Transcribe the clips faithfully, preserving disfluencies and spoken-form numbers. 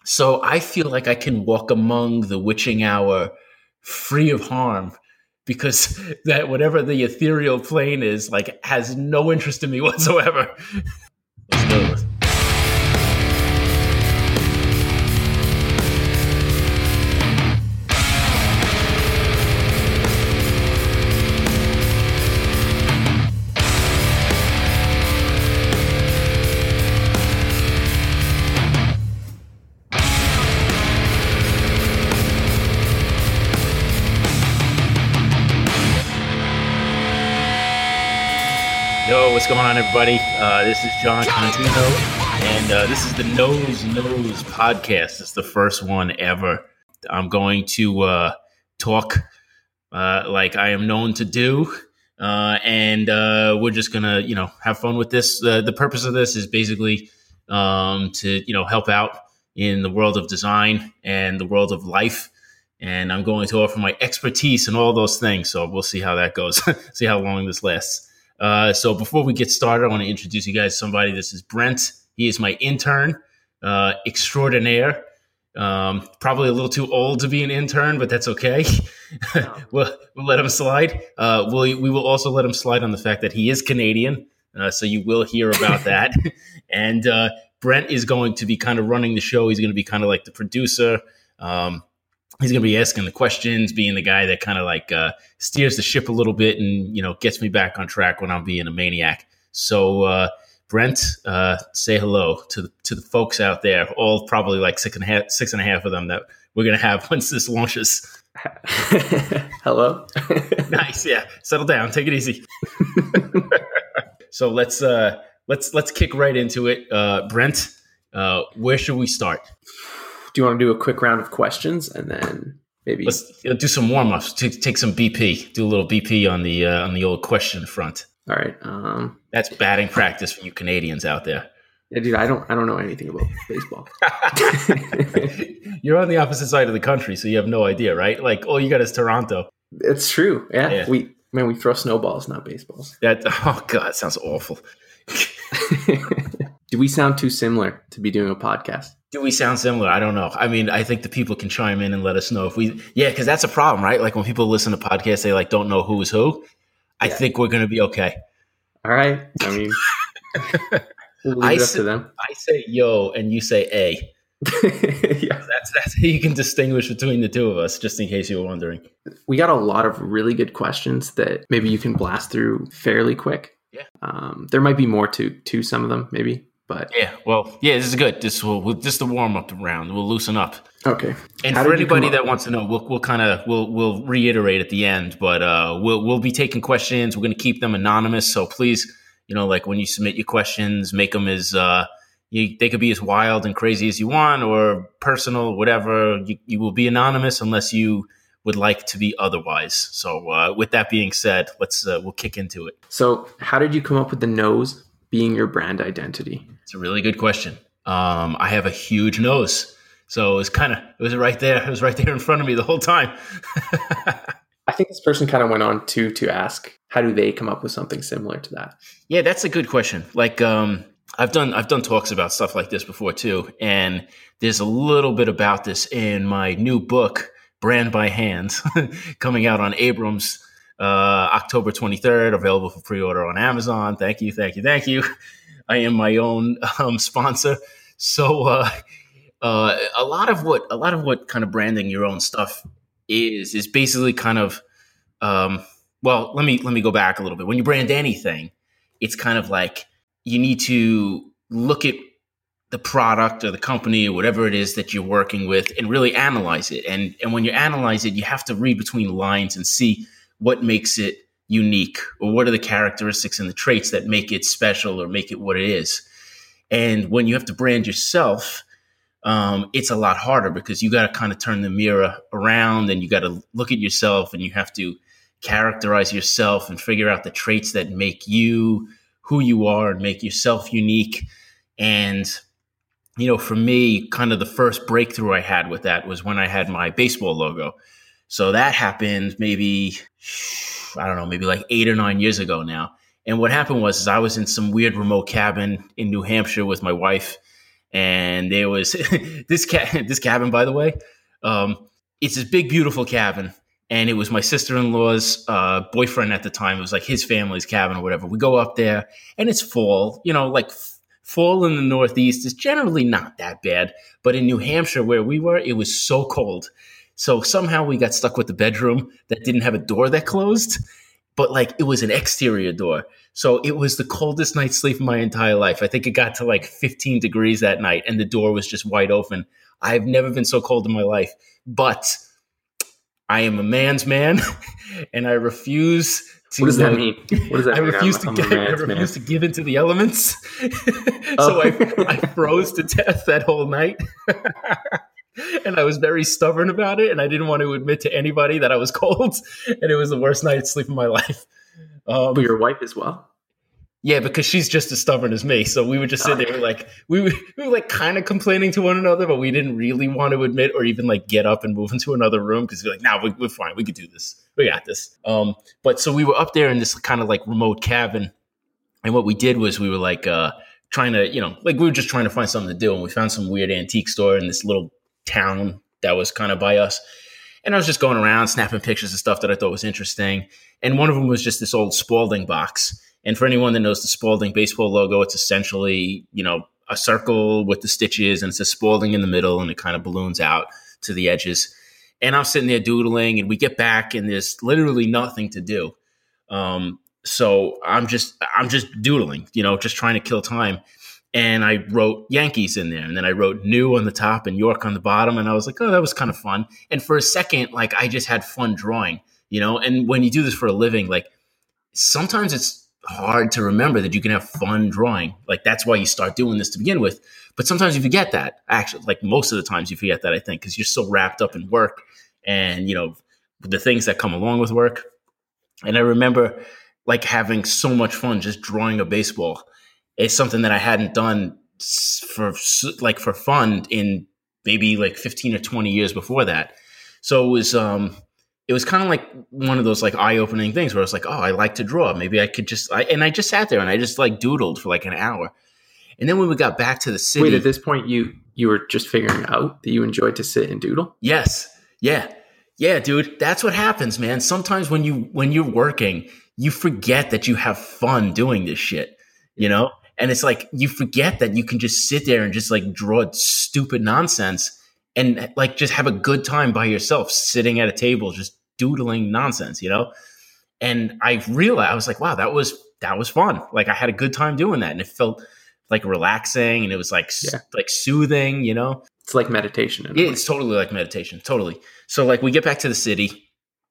So I feel like I can walk among the witching hour free of harm because that whatever the ethereal plane is, like, has no interest in me whatsoever. Let's go. Yo, what's going on, everybody? Uh, this is John Contino, and uh, this is the Nose Knows podcast. It's the first one ever. I'm going to uh, talk uh, like I am known to do, uh, and uh, we're just gonna, you know, have fun with this. Uh, the purpose of this is basically um, to, you know, help out in the world of design and the world of life. And I'm going to offer my expertise in all those things. So we'll see how that goes. See how long this lasts. Uh, so before we get started, I want to introduce you guys to somebody. This is Brent. He is my intern uh, extraordinaire. Um, probably a little too old to be an intern, but that's okay. we'll, we'll let him slide. Uh, we'll, we will also let him slide on the fact that he is Canadian. Uh, so you will hear about that. and uh, Brent is going to be kind of running the show. He's going to be kind of like the producer. Um, He's going to be asking the questions, being the guy that kind of like uh, steers the ship a little bit and, you know, gets me back on track when I'm being a maniac. So, uh, Brent, uh, say hello to the, to the folks out there, all probably like six and a half, six and a half of them that we're going to have once this launches. Hello. Nice. Yeah. Settle down. Take it easy. So let's, uh, let's, let's kick right into it. Uh, Brent, uh, where should we start? Do you want to do a quick round of questions and then maybe let's do some warm ups? Take some B P. Do a little B P on the uh, on the old question front. All right. Um, That's batting practice for you Canadians out there. Yeah, dude, I don't I don't know anything about baseball. You're on the opposite side of the country, so you have no idea, right? Like all you got is Toronto. It's true. Yeah. yeah. We man, we throw snowballs, not baseballs. That oh god, it sounds awful. Do we sound too similar to be doing a podcast? Do we sound similar? I don't know. I mean, I think the people can chime in and let us know if we, yeah, because that's a problem, right? Like when people listen to podcasts, they like don't know who is who. I yeah. think we're going to be okay. All right. I mean, we'll leave I it up say, to them. I say yo, and you say a. yeah. That's that's how you can distinguish between the two of us, just in case you were wondering. We got a lot of really good questions that maybe you can blast through fairly quick. Yeah. Um, there might be more to to some of them, maybe. But yeah, well, yeah, this is good. This will this is the warm up round. We'll loosen up. Okay. And How for anybody that wants to know, we'll we'll kind of we'll we'll reiterate at the end, but uh, we'll we'll be taking questions. We're going to keep them anonymous, so please, you know, like when you submit your questions, make them as uh, you, they could be as wild and crazy as you want, or personal, whatever. You, you will be anonymous unless you would like to be otherwise. So, uh, with that being said, let's uh, we'll kick into it. So, how did you come up with the nose being your brand identity? It's a really good question. Um, I have a huge nose. So it was kind of, it was right there. It was right there in front of me the whole time. I think this person kind of went on to, to ask, how do they come up with something similar to that? Yeah, that's a good question. Like, um, I've done, I've done talks about stuff like this before too. And there's a little bit about this in my new book, Brand by Hand, coming out on Abrams, uh, October twenty-third, available for pre-order on Amazon. Thank you. Thank you. Thank you. I am my own um, sponsor. So, uh, uh, a lot of what, a lot of what kind of branding your own stuff is, is basically kind of, um, well, let me, let me go back a little bit. When you brand anything, it's kind of like you need to look at the product or the company or whatever it is that you're working with and really analyze it. And, and when you analyze it, you have to read between lines and see what makes it unique, or what are the characteristics and the traits that make it special or make it what it is. And when you have to brand yourself, um, it's a lot harder because you got to kind of turn the mirror around and you got to look at yourself and you have to characterize yourself and figure out the traits that make you who you are and make yourself unique. And, you know, for me, kind of the first breakthrough I had with that was when I had my baseball logo. So that happened maybe, I don't know, maybe like eight or nine years ago now. And what happened was is I was in some weird remote cabin in New Hampshire with my wife, And there was this ca- this cabin, by the way. Um, it's this big, beautiful cabin. And it was my sister-in-law's uh, boyfriend at the time. It was like his family's cabin or whatever. We go up there, and it's fall. You know, like f- fall in the Northeast is generally not that bad. But in New Hampshire, where we were, it was so cold. So somehow we got stuck with the bedroom that didn't have a door that closed. But like it was an exterior door. So it was the coldest night's sleep of my entire life. I think it got to like fifteen degrees that night, and the door was just wide open. I've never been so cold in my life. But I am a man's man, and I refuse to. What does that mean? What does that I mean? refuse I'm, to I'm get, I refuse man. to give into the elements. Oh. So I, I froze to death that whole night, and I was very stubborn about it, and I didn't want to admit to anybody that I was cold, and it was the worst night's sleep of my life. Um, But your wife as well? Yeah, because she's just as stubborn as me. So we would just sit there like we were, we were like kind of complaining to one another, but we didn't really want to admit or even like get up and move into another room because we're like, nah, we, we're fine. We could do this. We got this. Um, but so we were up there in this kind of like remote cabin. And what we did was we were like uh, trying to, you know, like we were just trying to find something to do. And we found some weird antique store in this little town that was kind of by us. And I was just going around snapping pictures of stuff that I thought was interesting. And one of them was just this old Spalding box. And for anyone that knows the Spalding baseball logo, it's essentially, you know, a circle with the stitches and it says Spalding in the middle and it kind of balloons out to the edges. And I'm sitting there doodling and we get back and there's literally nothing to do. Um, so I'm just, I'm just doodling, you know, just trying to kill time. And I wrote Yankees in there and then I wrote New on the top and York on the bottom. And I was like, oh, that was kind of fun. And for a second, like I just had fun drawing, you know, and when you do this for a living, like sometimes it's hard to remember that you can have fun drawing. Like that's why you start doing this to begin with. But sometimes you forget that actually, like most of the times you forget that, I think, because you're so wrapped up in work and, you know, the things that come along with work. And I remember like having so much fun just drawing a baseball. It's something that I hadn't done for like for fun in maybe like fifteen or twenty years before that. So it was, um, it was kind of like one of those like eye-opening things where I was like, oh, I like to draw. Maybe I could just, I, and I just sat there and I just like doodled for like an hour. And then when we got back to the city. Wait, at this point, you, you were just figuring out that you enjoyed to sit and doodle? Yes. Yeah. Yeah, dude. That's what happens, man. Sometimes when you, when you're working, you forget that you have fun doing this shit, you know? And it's like, you forget that you can just sit there and just like draw stupid nonsense and like just have a good time by yourself, sitting at a table, just doodling nonsense, you know? And I realized, I was like, wow, that was, that was fun. Like I had a good time doing that. And it felt like relaxing and it was like, yeah. like soothing, you know? It's like meditation. Yeah, it's totally like meditation. Totally. So like we get back to the city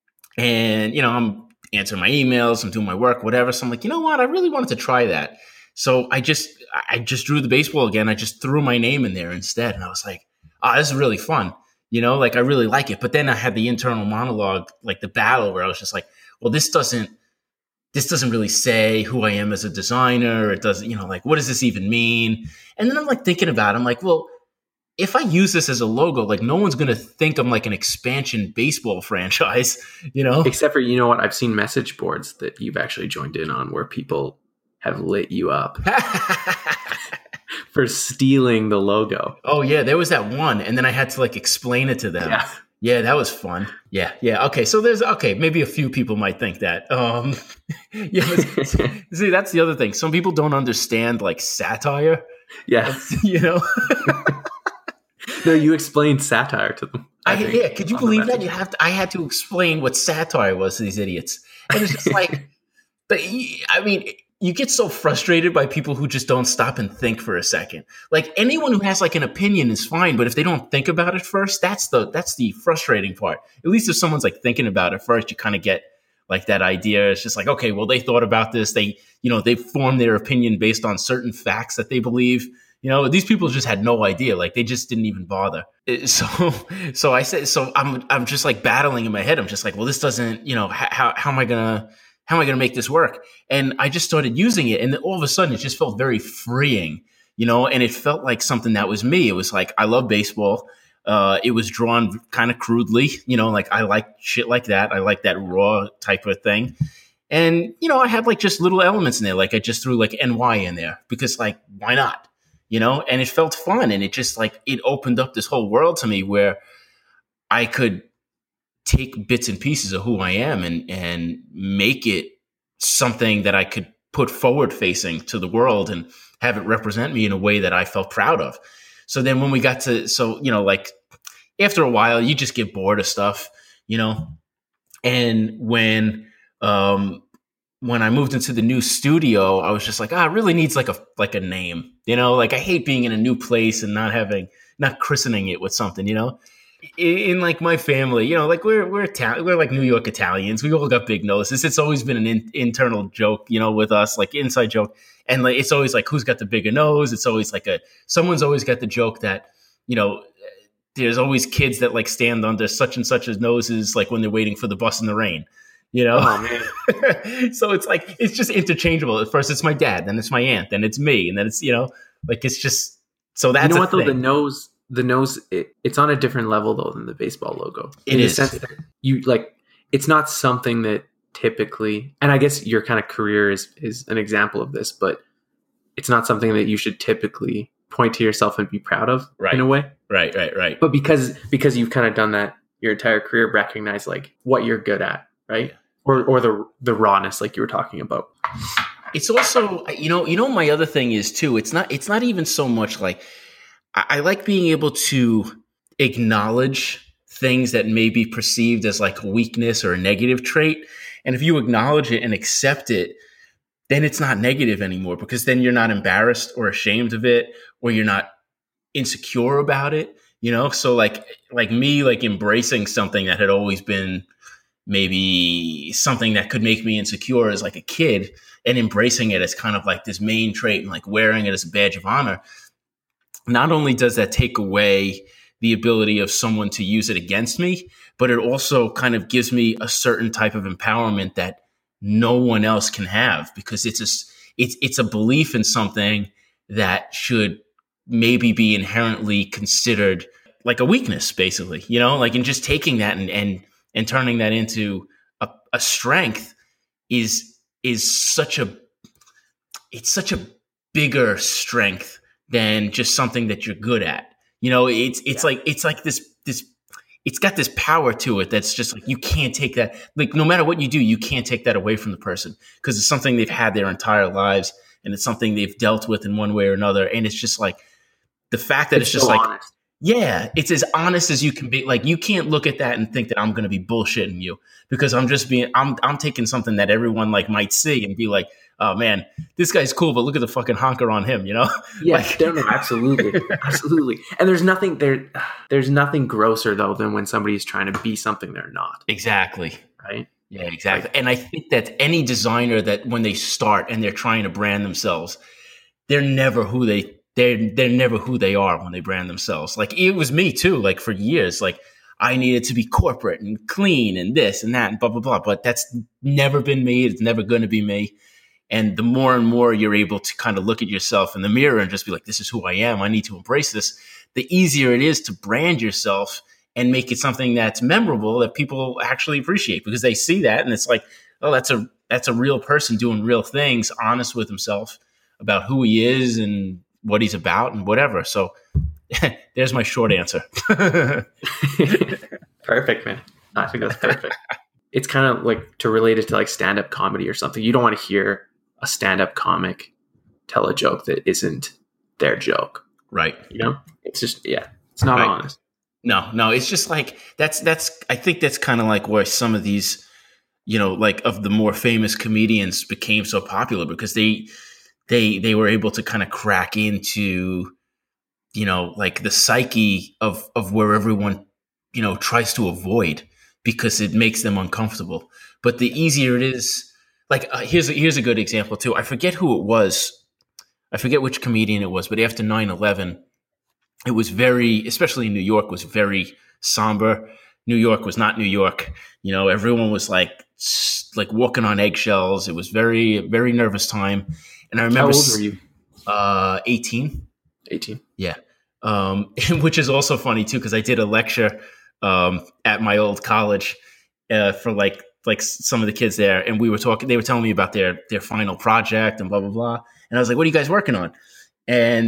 and, you know, I'm answering my emails, I'm doing my work, whatever. So I'm like, you know what? I really wanted to try that. So I just, I just drew the baseball again. I just threw my name in there instead. And I was like, oh, this is really fun. You know, like I really like it. But then I had the internal monologue, like the battle where I was just like, well, this doesn't, this doesn't really say who I am as a designer. It doesn't, you know, like, what does this even mean? And then I'm like thinking about it. I'm like, well, if I use this as a logo, like no one's going to think I'm like an expansion baseball franchise, you know? Except for, you know what? I've seen message boards that you've actually joined in on where people have lit you up for stealing the logo. Oh yeah, there was that one, and then I had to like explain it to them. Yeah, yeah, that was fun. Yeah, yeah. Okay, so there's okay, maybe a few people might think that. Um, yeah, but, see, that's the other thing. Some people don't understand like satire. Yeah, you know. No, you explained satire to them. I, I yeah, could you believe that? You have to. I had to explain what satire was to these idiots, and it's just like, but I mean. You get so frustrated by people who just don't stop and think for a second. Like anyone who has like an opinion is fine, but if they don't think about it first, that's the that's the frustrating part. At least if someone's like thinking about it first, you kind of get like that idea. It's just like, okay, well, they thought about this. They, you know, they formed their opinion based on certain facts that they believe. You know, these people just had no idea. Like they just didn't even bother. So, so I said, so I'm I'm just like battling in my head. I'm just like, well, this doesn't, you know, how how am I gonna How am I going to make this work? And I just started using it. And then all of a sudden, it just felt very freeing, you know, and it felt like something that was me. It was like, I love baseball. Uh, it was drawn kind of crudely, you know, like I like shit like that. I like that raw type of thing. And, you know, I had like just little elements in there. Like I just threw like N Y in there because like, why not? you know, and it felt fun. And it just like, it opened up this whole world to me where I could take bits and pieces of who I am and, and make it something that I could put forward facing to the world and have it represent me in a way that I felt proud of. So then when we got to, so, you know, like after a while, you just get bored of stuff, you know, and when, um, when I moved into the new studio, I was just like, ah, it really needs like a, like a name, you know, like I hate being in a new place and not having, not christening it with something, you know. In, in like my family, you know, like we're we're Itali- we're like New York Italians. We all got big noses. It's always been an in, internal joke, you know, with us, like inside joke, and like it's always like who's got the bigger nose. It's always like a someone's always got the joke that, you know, there's always kids that like stand under such and such's noses, like when they're waiting for the bus in the rain, you know. Oh man! So it's like it's just interchangeable. At first, it's my dad, then it's my aunt, then it's me, and then it's, you know, like it's just so that's you know what thing. though, the nose. The nose, it, it's on a different level though than the baseball logo. It in is. The sense that you like, it's not something that typically, and I guess your kind of career is is an example of this, but it's not something that you should typically point to yourself and be proud of, right. in a way. Right, right, right. But because because you've kind of done that your entire career, recognize like what you're good at, right? Yeah. Or or the the rawness, like you were talking about. It's also, you know, you know, my other thing is too. It's not. It's not even so much like. I like being able to acknowledge things that may be perceived as like a weakness or a negative trait. And if you acknowledge it and accept it, then it's not negative anymore, because then you're not embarrassed or ashamed of it, or you're not insecure about it, you know? So like, like me, like embracing something that had always been maybe something that could make me insecure as like a kid, and embracing it as kind of like this main trait and like wearing it as a badge of honor. Not only does that take away the ability of someone to use it against me, but it also kind of gives me a certain type of empowerment that no one else can have, because it's a, it's, it's a belief in something that should maybe be inherently considered like a weakness, basically, you know, like, and just taking that and, and, and turning that into a, a strength is, is such a, it's such a bigger strength than just something that you're good at. You know, it's it's yeah. like it's like this this it's got this power to it that's just like you can't take that, like no matter what you do, you can't take that away from the person, because it's something they've had their entire lives, and it's something they've dealt with in one way or another. And it's just like the fact that it's, it's just so like honest. Yeah, it's as honest as you can be. Like you can't look at that and think that I'm going to be bullshitting you, because I'm just being I'm I'm taking something that everyone like might see and be like, oh man, this guy's cool, but look at the fucking honker on him, you know? Yeah, like, no, no, absolutely, absolutely. And there's nothing there. There's nothing grosser though than when somebody's trying to be something they're not. Exactly. Right. Yeah, exactly. Like, and I think that any designer that when they start and they're trying to brand themselves, they're never who they they're they're never who they are when they brand themselves. Like it was me too. Like for years, like I needed to be corporate and clean and this and that and blah blah blah. But that's never been me. It's never going to be me. And the more and more you're able to kind of look at yourself in the mirror and just be like, this is who I am, I need to embrace this, the easier it is to brand yourself and make it something that's memorable that people actually appreciate, because they see that and it's like, oh, that's a that's a real person doing real things, honest with himself about who he is and what he's about and whatever. So there's my short answer. Perfect, man. I think that's perfect. It's kind of like to relate it to like stand-up comedy or something. You don't want to hear a stand-up comic tell a joke that isn't their joke. Right. You know, it's just, yeah, it's not right. honest. No, no, it's just like, that's, that's, I think that's kind of like where some of these, you know, like of the more famous comedians became so popular, because they, they, they were able to kind of crack into, you know, like the psyche of, of where everyone, you know, tries to avoid, because it makes them uncomfortable. But the easier it is, like, uh, here's a, here's a good example too. I forget who it was. I forget which comedian it was, but after nine eleven, it was very, especially in New York, was very somber. New York was not New York. You know, everyone was like, like walking on eggshells. It was very, very nervous time. And I remember, how old were you? Uh, eighteen. eighteen. Yeah. Um, which is also funny too, because I did a lecture um, at my old college uh, for like like some of the kids there, and we were talking. They were telling me about their their final project and blah blah blah. And I was like, "What are you guys working on?" And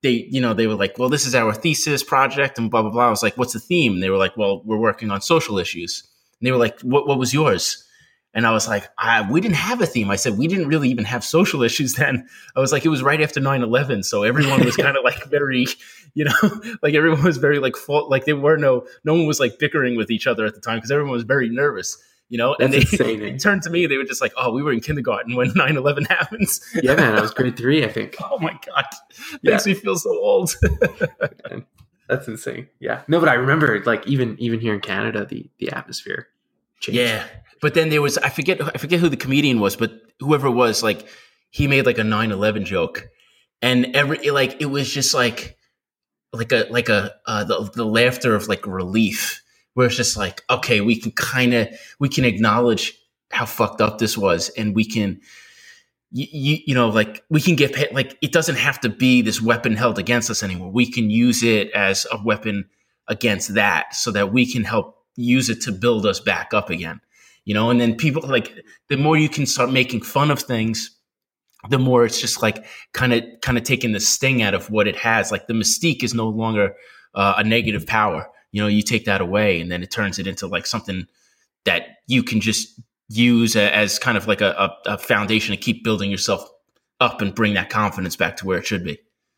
they, you know, they were like, well, this is our thesis project and blah, blah, blah. I was like, what's the theme? And they were like, well, we're working on social issues. And they were like, what, what was yours? And I was like, I, we didn't have a theme. I said, we didn't really even have social issues then. I was like, it was right after nine eleven. So everyone was kind of like very, you know, like everyone was very like, fault, like there were no, no one was like bickering with each other at the time because everyone was very nervous, you know, and That's they, insane, they turned to me. They were just like, oh, we were in kindergarten when nine eleven happens. Yeah, man, I was grade three, I think. Oh my God. Yeah. Makes me feel so old. Man, that's insane. Yeah. No, but I remember like even, even here in Canada, the, the atmosphere changed. Yeah. But then there was, I forget, I forget who the comedian was, but whoever it was, like he made like a nine eleven joke, and every, like, it was just like, like a, like a, uh, the, the laughter of like relief, where it's just like, okay, we can kind of, we can acknowledge how fucked up this was. And we can, you, you, you know, like we can get paid, like, it doesn't have to be this weapon held against us anymore. We can use it as a weapon against that so that we can help use it to build us back up again. You know, and then people like the more you can start making fun of things, the more it's just like kind of kind of taking the sting out of what it has. Like the mystique is no longer uh, a negative power. You know, you take that away and then it turns it into like something that you can just use as kind of like a, a, a foundation to keep building yourself up and bring that confidence back to where it should be.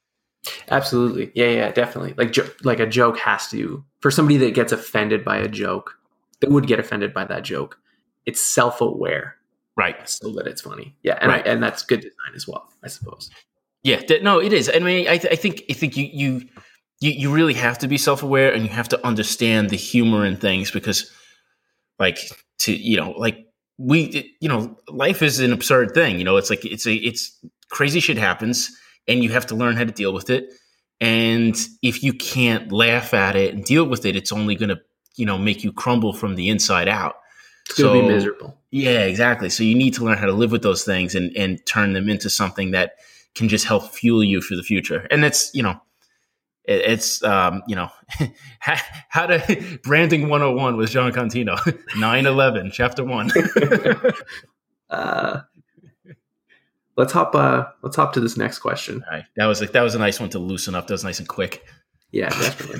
Absolutely. Yeah, yeah, definitely. Like, jo- like a joke has to, for somebody that gets offended by a joke, that would get offended by that joke, it's self-aware, right? So that it's funny, yeah, and right. I, and that's good design as well, I suppose. Yeah, th- no, it is. I mean, I, th- I think I think you, you you you really have to be self-aware, and you have to understand the humor in things because, like, to you know, like we, you know, life is an absurd thing. You know, it's like it's a it's crazy shit happens, and you have to learn how to deal with it. And if you can't laugh at it and deal with it, it's only going to, you know, make you crumble from the inside out. It's going to so, be miserable. Yeah, exactly. So you need to learn how to live with those things and, and turn them into something that can just help fuel you for the future. And that's, you know, it, it's, um, you know, how to branding one oh one with John Contino, nine eleven, chapter one. uh, let's hop, uh, let's hop to this next question. All right. That was like, that was a nice one to loosen up. That was nice and quick. Yeah, definitely.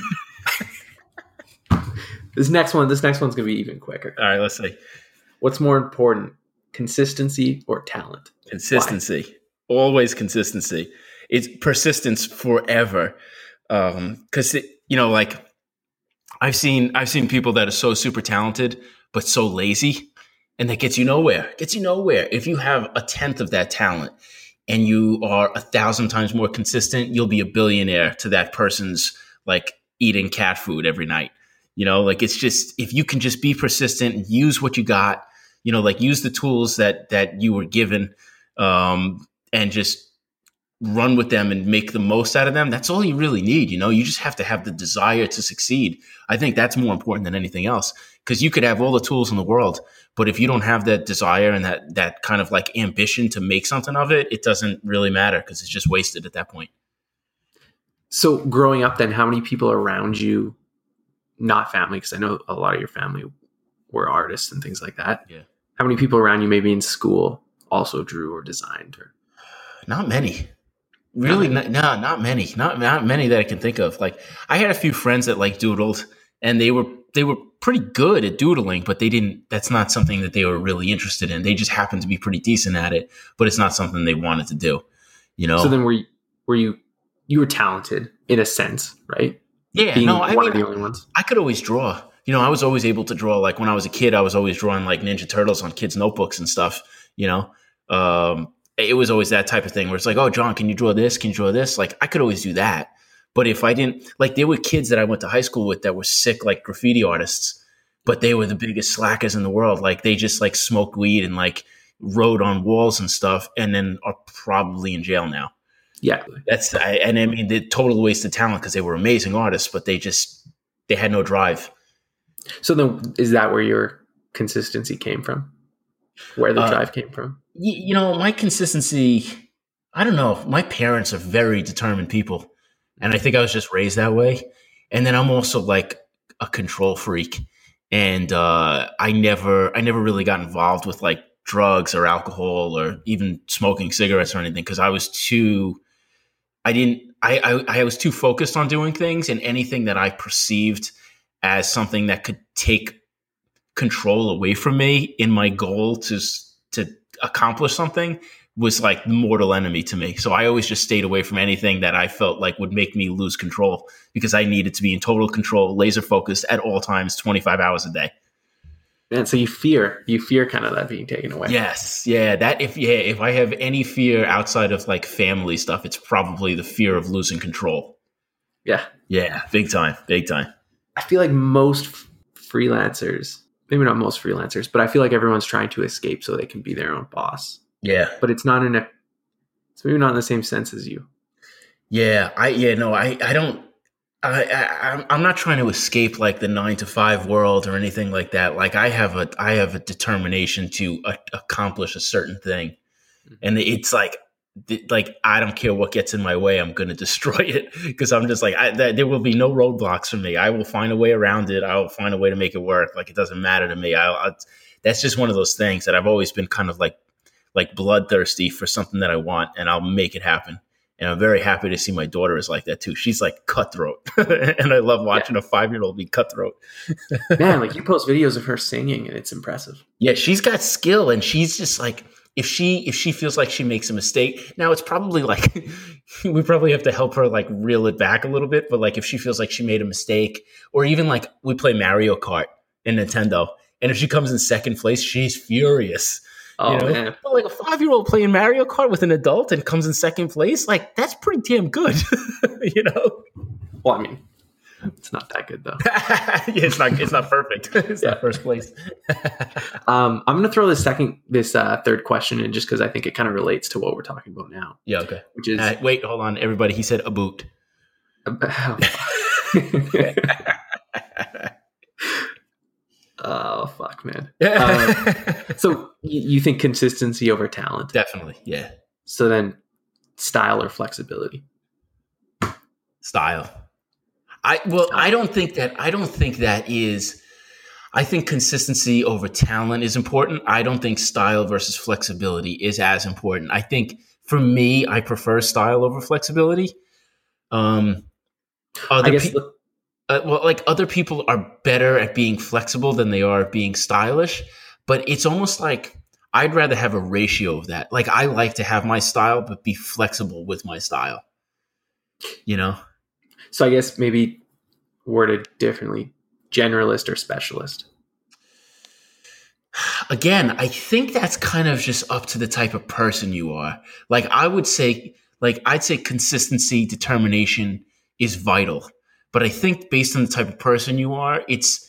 This next one, this next one's going to be even quicker. All right, let's see. What's more important, consistency or talent? Consistency. Why? Always consistency. It's persistence forever. Um, cause it, you know, like I've seen, I've seen people that are so super talented, but so lazy, and that gets you nowhere, gets you nowhere. If you have a tenth of that talent and you are a thousand times more consistent, you'll be a billionaire to that person's like eating cat food every night. You know, like it's just, if you can just be persistent and use what you got, you know, like use the tools that, that you were given, um, and just run with them and make the most out of them. That's all you really need. You know, you just have to have the desire to succeed. I think that's more important than anything else, because you could have all the tools in the world, but if you don't have that desire and that, that kind of like ambition to make something of it, it doesn't really matter because it's just wasted at that point. So growing up then, how many people around you, not family, because I know a lot of your family were artists and things like that. Yeah. How many people around you maybe in school also drew or designed? Or Not many. Really? Not, no, not many. Not not many that I can think of. Like I had a few friends that like doodled, and they were they were pretty good at doodling, but they didn't. That's not something that they were really interested in. They just happened to be pretty decent at it, but it's not something they wanted to do. You know. So then, were you, were you you were talented in a sense, right? Yeah. Being no, I one mean, of the only ones. I could always draw. You know, I was always able to draw. Like when I was a kid, I was always drawing like Ninja Turtles on kids' notebooks and stuff. You know. Um, It was always that type of thing where it's like, oh, John, can you draw this? Can you draw this? Like I could always do that. But if I didn't, like there were kids that I went to high school with that were sick, like graffiti artists, but they were the biggest slackers in the world. Like they just like smoked weed and like wrote on walls and stuff, and then are probably in jail now. Yeah. That's, I, and I mean, the total waste of talent because they were amazing artists, but they just, they had no drive. So then is that where your consistency came from? Where the Uh, drive came from? You know, my consistency, I don't know. My parents are very determined people. And I think I was just raised that way. And then I'm also like a control freak. And uh, I never, I never really got involved with like drugs or alcohol or even smoking cigarettes or anything because I was too, I didn't, I, I, I was too focused on doing things, and anything that I perceived as something that could take control away from me in my goal to, to accomplish something was like the mortal enemy to me. So I always just stayed away from anything that I felt like would make me lose control, because I needed to be in total control, laser focused at all times, twenty-five hours a day. And so you fear, you fear kind of that being taken away. Yes. Yeah. That if, yeah, if I have any fear outside of like family stuff, it's probably the fear of losing control. Yeah. Yeah. Big time. Big time. I feel like most f- freelancers, maybe not most freelancers, but I feel like everyone's trying to escape so they can be their own boss. Yeah. But it's not in a, it's maybe not in the same sense as you. Yeah. I, yeah, no, I, I don't, I, I, I'm I'm not trying to escape like the nine to five world or anything like that. Like I have a, I have a determination to a, accomplish a certain thing. Mm-hmm. And it's like, like, I don't care what gets in my way. I'm going to destroy it, because I'm just like, I, th- there will be no roadblocks for me. I will find a way around it. I will find a way to make it work. Like, it doesn't matter to me. I, I that's just one of those things that I've always been kind of like, like bloodthirsty for something that I want, and I'll make it happen. And I'm very happy to see my daughter is like that too. She's like cutthroat. And I love watching yeah. a five-year-old be cutthroat. Man, like you post videos of her singing and it's impressive. Yeah, she's got skill, and she's just like, if she if she feels like she makes a mistake, now it's probably like we probably have to help her like reel it back a little bit. But like if she feels like she made a mistake, or even like we play Mario Kart in Nintendo, and if she comes in second place, she's furious. Oh, you know? Man. But like a five-year-old playing Mario Kart with an adult and comes in second place, like that's pretty damn good, you know? Well, I mean, it's not that good though. Yeah, it's not. It's not perfect. It's yeah. not first place. um, I'm going to throw this second, this uh, third question in, just because I think it kind of relates to what we're talking about now. Yeah. Okay. Which is uh, wait, hold on, everybody. He said a boot. Oh, fuck, man. Um, so you, you think consistency over talent? Definitely, yeah. So then style or flexibility? Style. I well, I don't think that I don't think that is I think consistency over talent is important. I don't think style versus flexibility is as important. I think for me, I prefer style over flexibility. Um other I guess pe- Uh, well, like other people are better at being flexible than they are at being stylish, but it's almost like I'd rather have a ratio of that. Like I like to have my style, but be flexible with my style, you know? So I guess maybe worded differently, generalist or specialist? Again, I think that's kind of just up to the type of person you are. Like I would say, like I'd say consistency, determination is vital. But I think based on the type of person you are, it's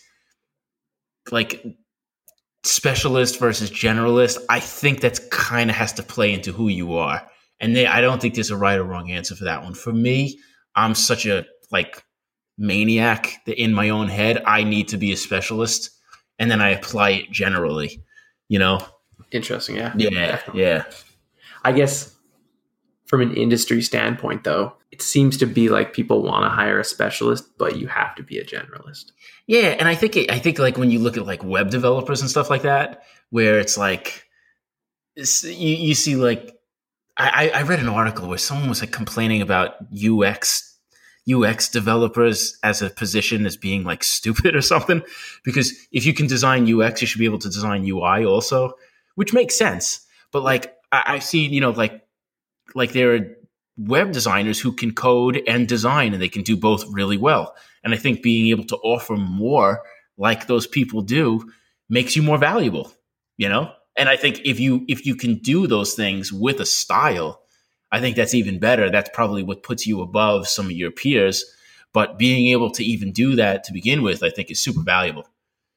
like specialist versus generalist. I think that's kind of has to play into who you are. And they, I don't think there's a right or wrong answer for that one. For me, I'm such a like maniac that in my own head, I need to be a specialist. And then I apply it generally, you know? Interesting, yeah. Yeah, Definitely. yeah. I guess from an industry standpoint, though, it seems to be like people want to hire a specialist, but you have to be a generalist. Yeah, and I think it, I think like when you look at like web developers and stuff like that, where it's like it's, you you see like I, I read an article where someone was like complaining about U X U X developers as a position as being like stupid or something, because if you can design U X, you should be able to design U I also, which makes sense. But like I, I've seen, you know, like like there are web designers who can code and design, and they can do both really well. And I think being able to offer more like those people do makes you more valuable, you know? And I think if you if you can do those things with a style, I think that's even better. That's probably what puts you above some of your peers. But being able to even do that to begin with, I think is super valuable.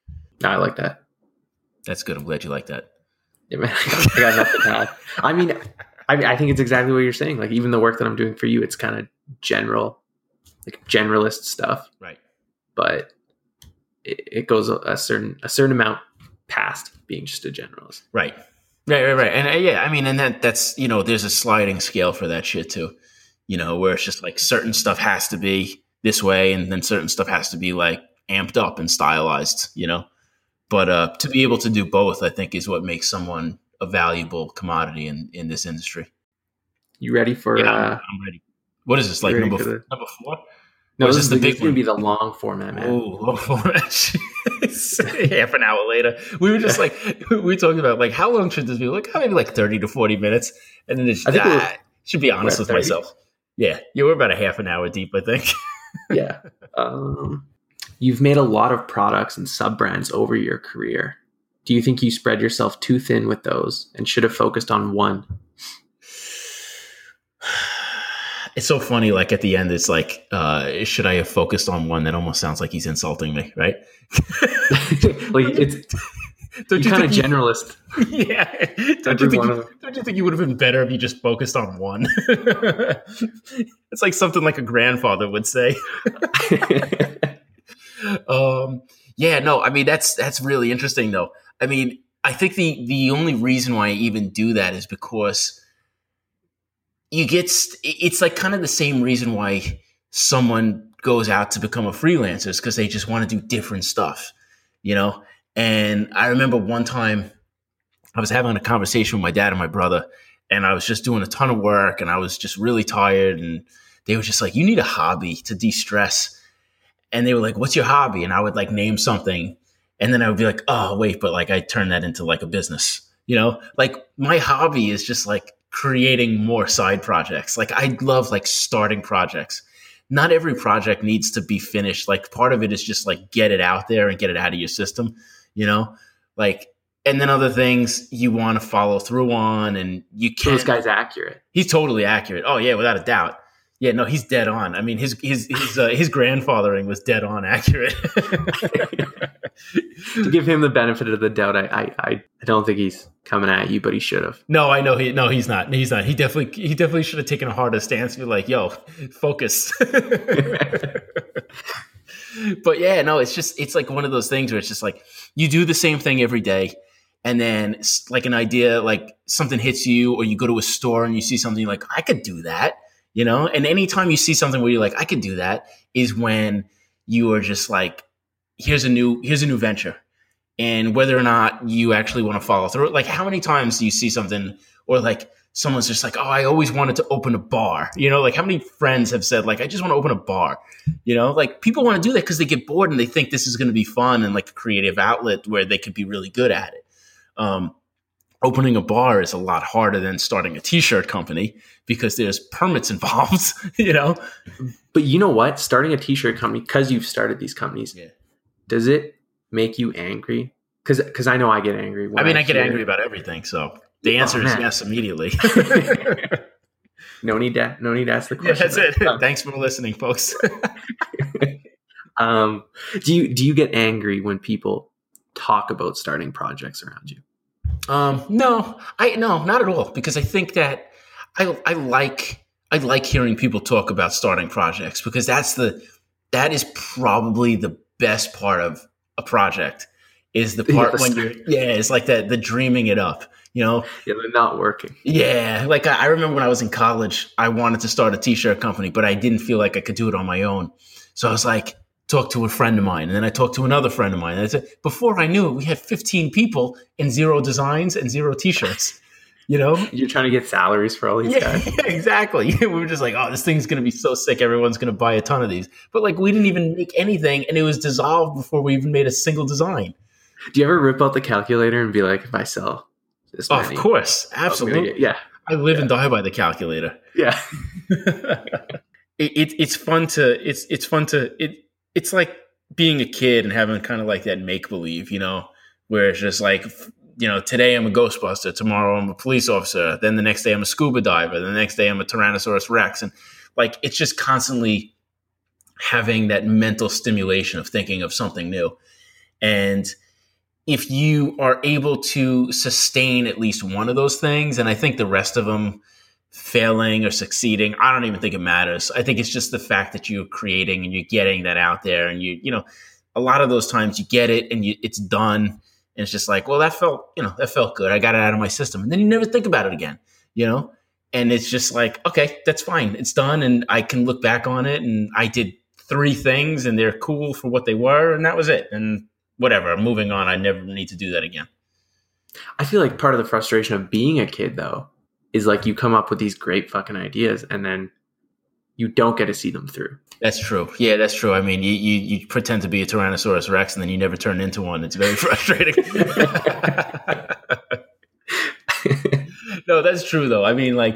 I like that. That's good. I'm glad you like that. Yeah, man, I got nothing to add. I mean, I mean, I think it's exactly what you're saying. Like even the work that I'm doing for you, it's kind of general, like generalist stuff. Right. But it, it goes a certain a certain amount past being just a generalist. Right. Right, right, right. And uh, yeah, I mean, and that that's, you know, there's a sliding scale for that shit too, you know, where it's just like certain stuff has to be this way, and then certain stuff has to be like amped up and stylized, you know. But uh, to be able to do both, I think, is what makes someone a valuable commodity in, in this industry. You ready for? Yeah, uh, I'm ready. What is this, like Really number could've- number four? No, Or is this is this the the, big this is gonna one? be the long format, man. Oh, long format. Half an hour later, we were just like we were talking about like how long should this be? Like oh, maybe like thirty to forty minutes, and then it's, I think we're- ah, should be honest we're with at thirty. myself. Yeah, yeah, we're about a half an hour deep, I think. Yeah. Um, you've made a lot of products and sub brands over your career. Do you think you spread yourself too thin with those and should have focused on one? It's so funny. Like at the end, it's like, uh, should I have focused on one? That almost sounds like he's insulting me, right? Like it's Don't you're kind of think you- generalist. Yeah. Don't you, Every think one you, of them. don't you think you would have been better if you just focused on one? It's like something like a grandfather would say. um, yeah, no, I mean, that's, that's really interesting though. I mean, I think the, the only reason why I even do that is because you get, st- it's like kind of the same reason why someone goes out to become a freelancer is because they just want to do different stuff, you know? And I remember one time I was having a conversation with my dad and my brother, and I was just doing a ton of work and I was just really tired. And they were just like, you need a hobby to de-stress. And they were like, what's your hobby? And I would like name something. And then I would be like, oh, wait, but like I turn that into like a business, you know, like my hobby is just like creating more side projects. Like I love like starting projects. Not every project needs to be finished. Like part of it is just like get it out there and get it out of your system, you know, like, and then other things you want to follow through on and you So can't. this guy's accurate. He's totally accurate. Oh yeah, without a doubt. Yeah, no, he's dead on. I mean, his his his uh, his grandfathering was dead on accurate. To give him the benefit of the doubt, I, I I I don't think he's coming at you, but he should have. No, I know he. No, he's not. He's not. He definitely he definitely should have taken a harder stance. And be like, yo, focus. But yeah, no, it's just it's like one of those things where it's just like you do the same thing every day. And then s- like an idea, like something hits you or you go to a store and you see something you're like, I could do that, you know? And anytime you see something where you're like, I could do that is when you are just like, here's a new, here's a new venture. And whether or not you actually want to follow through it, like how many times do you see something or like someone's just like, oh, I always wanted to open a bar, you know, like how many friends have said like, I just want to open a bar, you know, like people want to do that because they get bored and they think this is going to be fun and like a creative outlet where they could be really good at it. Um, opening a bar is a lot harder than starting a t-shirt company because there's permits involved, you know? But you know what? Starting a t-shirt company, because you've started these companies, Yeah. does it make you angry? Because because I know I get angry. When I mean, I get hear- angry about everything. So the answer Oh, is man. yes immediately. No need to no need to ask the Yeah, question. that's it. Um, Thanks for listening, folks. Um, do you do you get angry when people talk about starting projects around you? Um, no, I no, not at all. Because I think that I I like I like hearing people talk about starting projects because that's the that is probably the best part of a project is the part Yes. when you're yeah, it's like that the dreaming it up, you know. Yeah, they're not working. Yeah, like I, I remember when I was in college, I wanted to start a t-shirt company, but I didn't feel like I could do it on my own. So I was like, talk to a friend of mine, and then I talked to another friend of mine. And I said, before I knew it, we had fifteen people and zero designs and zero t-shirts. You know? You're trying to get salaries for all these Yeah, guys. exactly. We were just like, oh, this thing's going to be so sick. Everyone's going to buy a ton of these. But like, we didn't even make anything, and it was dissolved before we even made a single design. Do you ever rip out the calculator and be like, if I sell this Oh, many, of course. I'm gonna Absolutely. get- yeah, I live and die by the calculator. yeah. it, it, it's fun to, it's, it's fun to, it, it's like being a kid and having kind of like that make believe, you know, where it's just like, you know, today I'm a Ghostbuster, tomorrow I'm a police officer, then the next day I'm a scuba diver, the next day I'm a Tyrannosaurus Rex. And like, it's just constantly having that mental stimulation of thinking of something new. And if you are able to sustain at least one of those things, and I think the rest of them failing or succeeding, I don't even think it matters. I think it's just the fact that you're creating and you're getting that out there. And you, you know, a lot of those times you get it and you, it's done. And it's just like, well, that felt, you know, that felt good. I got it out of my system. And then you never think about it again, you know? And it's just like, okay, that's fine. It's done. And I can look back on it. And I did three things and they're cool for what they were. And that was it. And whatever, I'm moving on. I never need to do that again. I feel like part of the frustration of being a kid, though, is like you come up with these great fucking ideas and then you don't get to see them through. That's true. Yeah, that's true. I mean, you, you you pretend to be a Tyrannosaurus Rex and then you never turn into one. It's very frustrating. No, that's true though. I mean, like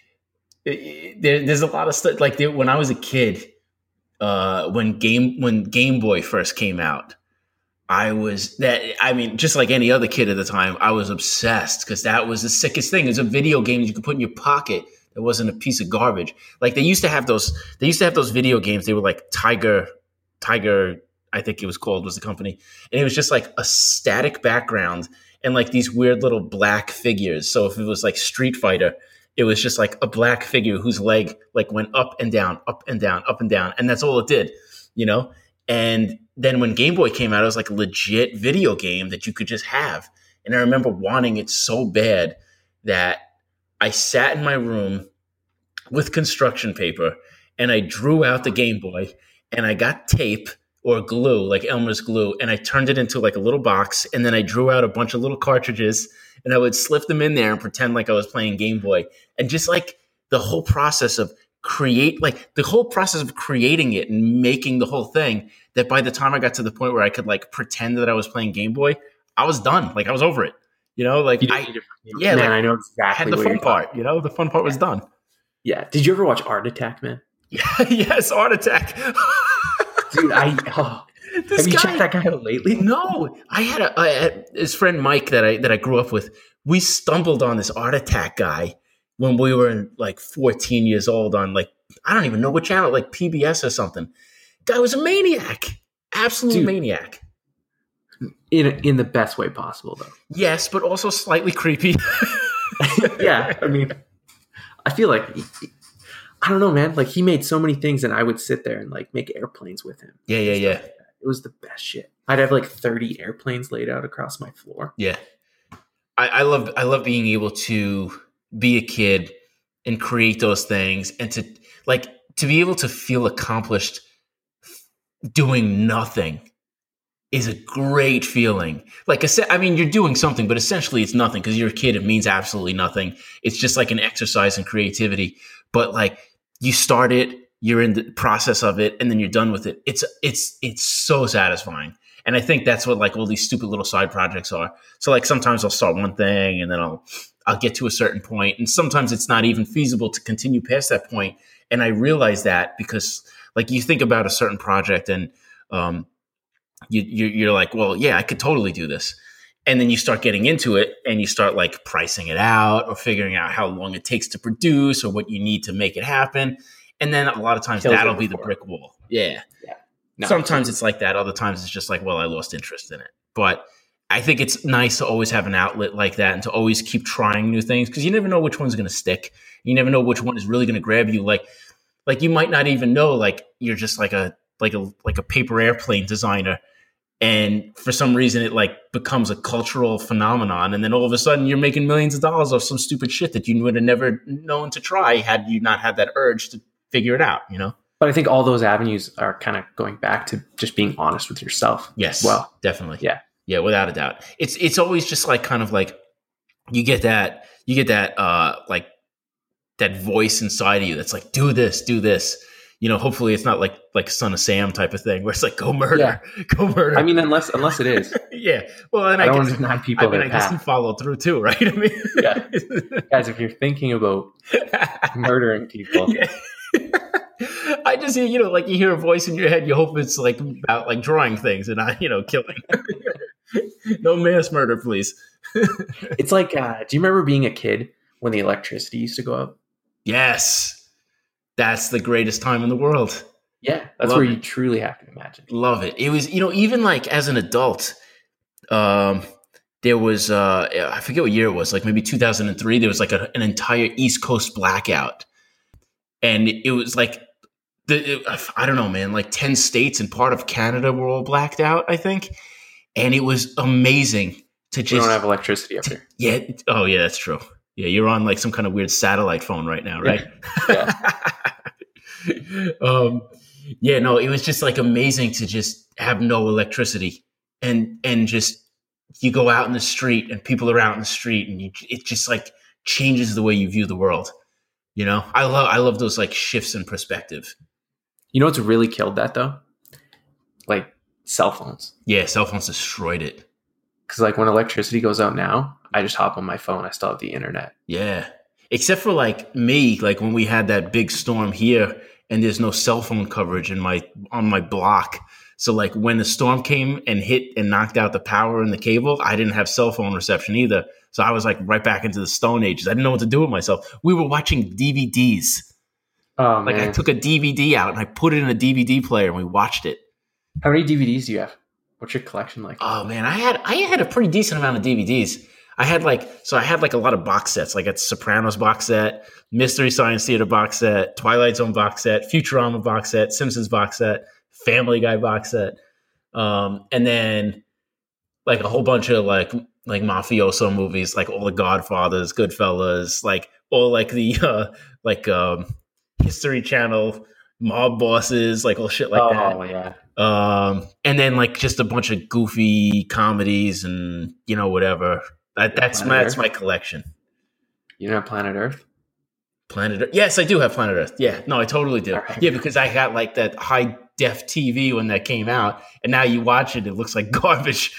it, there, there's a lot of stuff. Like there, when I was a kid, uh, when game when Game Boy first came out, I was that. I mean, just like any other kid at the time, I was obsessed because that was the sickest thing. It was a video game that you could put in your pocket. It wasn't a piece of garbage. Like they used to have those. They used to have those video games. They were like Tiger, Tiger. I think it was called was the company, and it was just like a static background and like these weird little black figures. So if it was like Street Fighter, it was just like a black figure whose leg like went up and down, up and down, up and down, and that's all it did, you know. And then when Game Boy came out, it was like a legit video game that you could just have. And I remember wanting it so bad that I sat in my room with construction paper and I drew out the Game Boy and I got tape or glue, like Elmer's glue, and I turned it into like a little box. And then I drew out a bunch of little cartridges and I would slip them in there and pretend like I was playing Game Boy. And just like the whole process of create, like the whole process of creating it and making the whole thing, that by the time I got to the point where I could like pretend that I was playing Game Boy, I was done. Like I was over it, you know, like I, yeah, man, like, I know exactly. I had the fun part, you know, the fun part was done. Yeah. Did you ever watch Art Attack, man? Yeah, yes, Art Attack. Dude, I oh, have you guy, checked that guy out lately? No, I had a I had his friend Mike that I that I grew up with. We stumbled on this Art Attack guy when we were in like fourteen years old on like I don't even know what channel, like P B S or something. Guy was a maniac, absolute Dude, maniac. In in the best way possible, though. Yes, but also slightly creepy. Yeah, I mean, I feel like. He, I don't know, man. Like he made so many things, and I would sit there and like make airplanes with him. Yeah, yeah, yeah. Like it was the best shit. I'd have like thirty airplanes laid out across my floor. Yeah, I, I love I love being able to be a kid and create those things, and to like to be able to feel accomplished doing nothing is a great feeling. Like I said, I mean, you're doing something, but essentially it's nothing because you're a kid. It means absolutely nothing. It's just like an exercise in creativity. But like. You start it, you're in the process of it, and then you're done with it. It's it's it's so satisfying. And I think that's what like all these stupid little side projects are. So like sometimes I'll start one thing and then I'll I'll get to a certain point, and sometimes it's not even feasible to continue past that point. And I realize that because like you think about a certain project and um you you're like, well, yeah, I could totally do this. And then you start getting into it and you start like pricing it out or figuring out how long it takes to produce or what you need to make it happen. And then a lot of times Kills that'll be the brick wall. Yeah. yeah. No, Sometimes it's like that. Other times it's just like, well, I lost interest in it. But I think it's nice to always have an outlet like that and to always keep trying new things because you never know which one's going to stick. You never know which one is really going to grab you. Like, like you might not even know, like you're just like a, like a, like a paper airplane designer. And for some reason, it like becomes a cultural phenomenon. And then all of a sudden you're making millions of dollars off some stupid shit that you would have never known to try had you not had that urge to figure it out, you know? But I think all those avenues are kind of going back to just being honest with yourself. Yes. Well, definitely. Yeah. Yeah. Without a doubt. It's, it's always just like kind of like you get that, you get that, uh, like that voice inside of you that's like, do this, do this. You know, hopefully it's not like like Son of Sam type of thing where it's like go murder, yeah. go murder. I mean, unless unless it is. Yeah. Well, and I, I don't guess, want to deny people I mean, their I guess path. you follow through too, right? I mean, yeah. Guys, if you're thinking about murdering people, yeah. I just hear, you know, like you hear a voice in your head, you hope it's like about like drawing things and not, you know, killing. No mass murder, please. It's like, uh, do you remember being a kid when the electricity used to go out? Yes. That's the greatest time in the world. Yeah, that's Love where it. You truly have to imagine. Love it. It was, you know, even like as an adult, um, there was, uh, I forget what year it was, like maybe two thousand three, there was like a, an entire East Coast blackout. And it was like, the, it, I don't know, man, like ten states and part of Canada were all blacked out, I think. And it was amazing to just. We don't have electricity up here. Yeah. Oh, yeah, that's true. Yeah, you're on like some kind of weird satellite phone right now, right? Yeah. um, yeah, no, it was just like amazing to just have no electricity and and just you go out in the street and people are out in the street and you, it just like changes the way you view the world. You know, I love I love those like shifts in perspective. You know what's really killed that though? Like cell phones. Yeah, cell phones destroyed it. Because like when electricity goes out now, I just hop on my phone. I still have the internet. Yeah. Except for like me, like when we had that big storm here and there's no cell phone coverage in my on my block. So like when the storm came and hit and knocked out the power and the cable, I didn't have cell phone reception either. So I was like right back into the Stone Ages. I didn't know what to do with myself. We were watching D V Ds. Oh, like man. I took a D V D out and I put it in a D V D player and we watched it. How many D V Ds do you have? What's your collection like? Oh man, I had I had a pretty decent amount of D V Ds. I had like so I had like a lot of box sets, like a Sopranos box set, Mystery Science Theater box set, Twilight Zone box set, Futurama box set, Simpsons box set, Family Guy box set, um, and then like a whole bunch of like like mafioso movies, like all the Godfathers, Goodfellas, like all like the uh, like um, History Channel mob bosses, like all shit like oh, that. Oh yeah. Um, and then like just a bunch of goofy comedies and you know whatever. That, that's Planet my that's Earth? my collection. You know Planet Earth? Planet Earth. Yes, I do have Planet Earth. Yeah, no, I totally do. Right. Yeah, because I got like that high def T V when that came out, and now you watch it, it looks like garbage.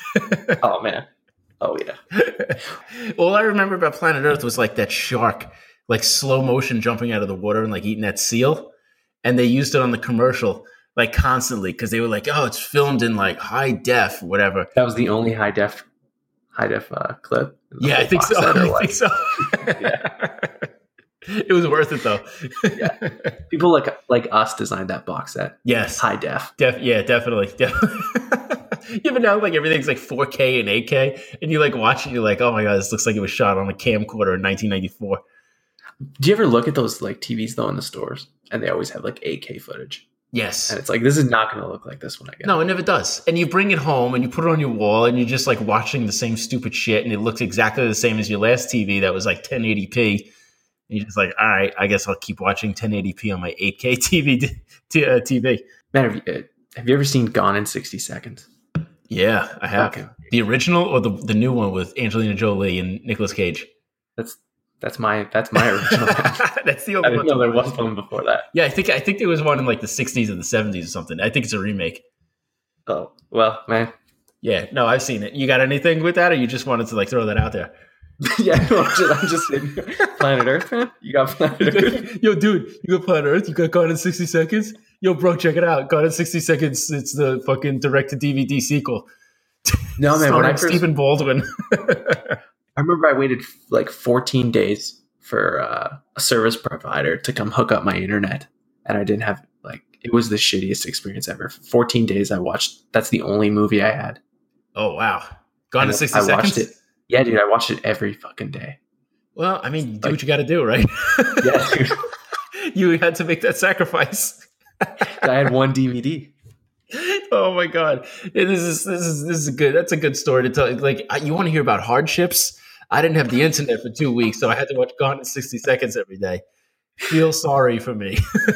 Oh man. Oh yeah. All I remember about Planet Earth was like that shark, like slow motion jumping out of the water and like eating that seal, and they used it on the commercial like constantly because they were like, "Oh, it's filmed in like high def, whatever." That was the only high def high def uh, clip. Yeah, I think so. I Like, think so. yeah. It was worth it though. Yeah. People like like us designed that box set. Yes. High def. Def- yeah, definitely. Definitely. You ever know like everything's like four K and eight K and you like watch it, you're like, oh my God, this looks like it was shot on a camcorder in nineteen ninety-four. Do you ever look at those like T Vs though in the stores and they always have like eight K footage? Yes. And it's like, this is not going to look like this when I get No, it never does. And you bring it home and you put it on your wall and you're just like watching the same stupid shit and it looks exactly the same as your last T V that was like ten eighty p. And you're just like, all right, I guess I'll keep watching ten eighty p on my eight K T V. T- uh, T V. Man, have you, uh, have you ever seen Gone in sixty seconds? Yeah, I have. Okay. The original or the the new one with Angelina Jolie and Nicolas Cage? That's that's my that's my original. That's the I only didn't one. know there was one before that. Yeah, I think I think there was one in like the sixties or the seventies or something. I think it's a remake. Oh well, man. Yeah, no, I've seen it. You got anything with that, or you just wanted to like throw that out there? Yeah, no, I'm just, I'm just saying. Planet Earth, man. You got Planet Earth. Yo, dude, you got Planet Earth? You got Gone in sixty seconds? Yo, bro, check it out. Gone in sixty seconds. It's the fucking direct-to-D V D sequel. No, man. When I Starring first, Stephen Baldwin. I remember I waited like fourteen days for uh, a service provider to come hook up my internet, and I didn't have like it was the shittiest experience ever. fourteen days I watched. That's the only movie I had. Oh wow, Gone in sixty I seconds. watched it. Yeah, dude, I watched it every fucking day. Well, I mean, do Like- what you got to do, right? Yeah, dude. You had to make that sacrifice. I had one D V D. Oh my god, Yeah, this is this is this is a good. That's a good story to tell. Like, I- you want to hear about hardships? I didn't have the internet for two weeks, so I had to watch Gone in sixty seconds every day. Feel sorry for me.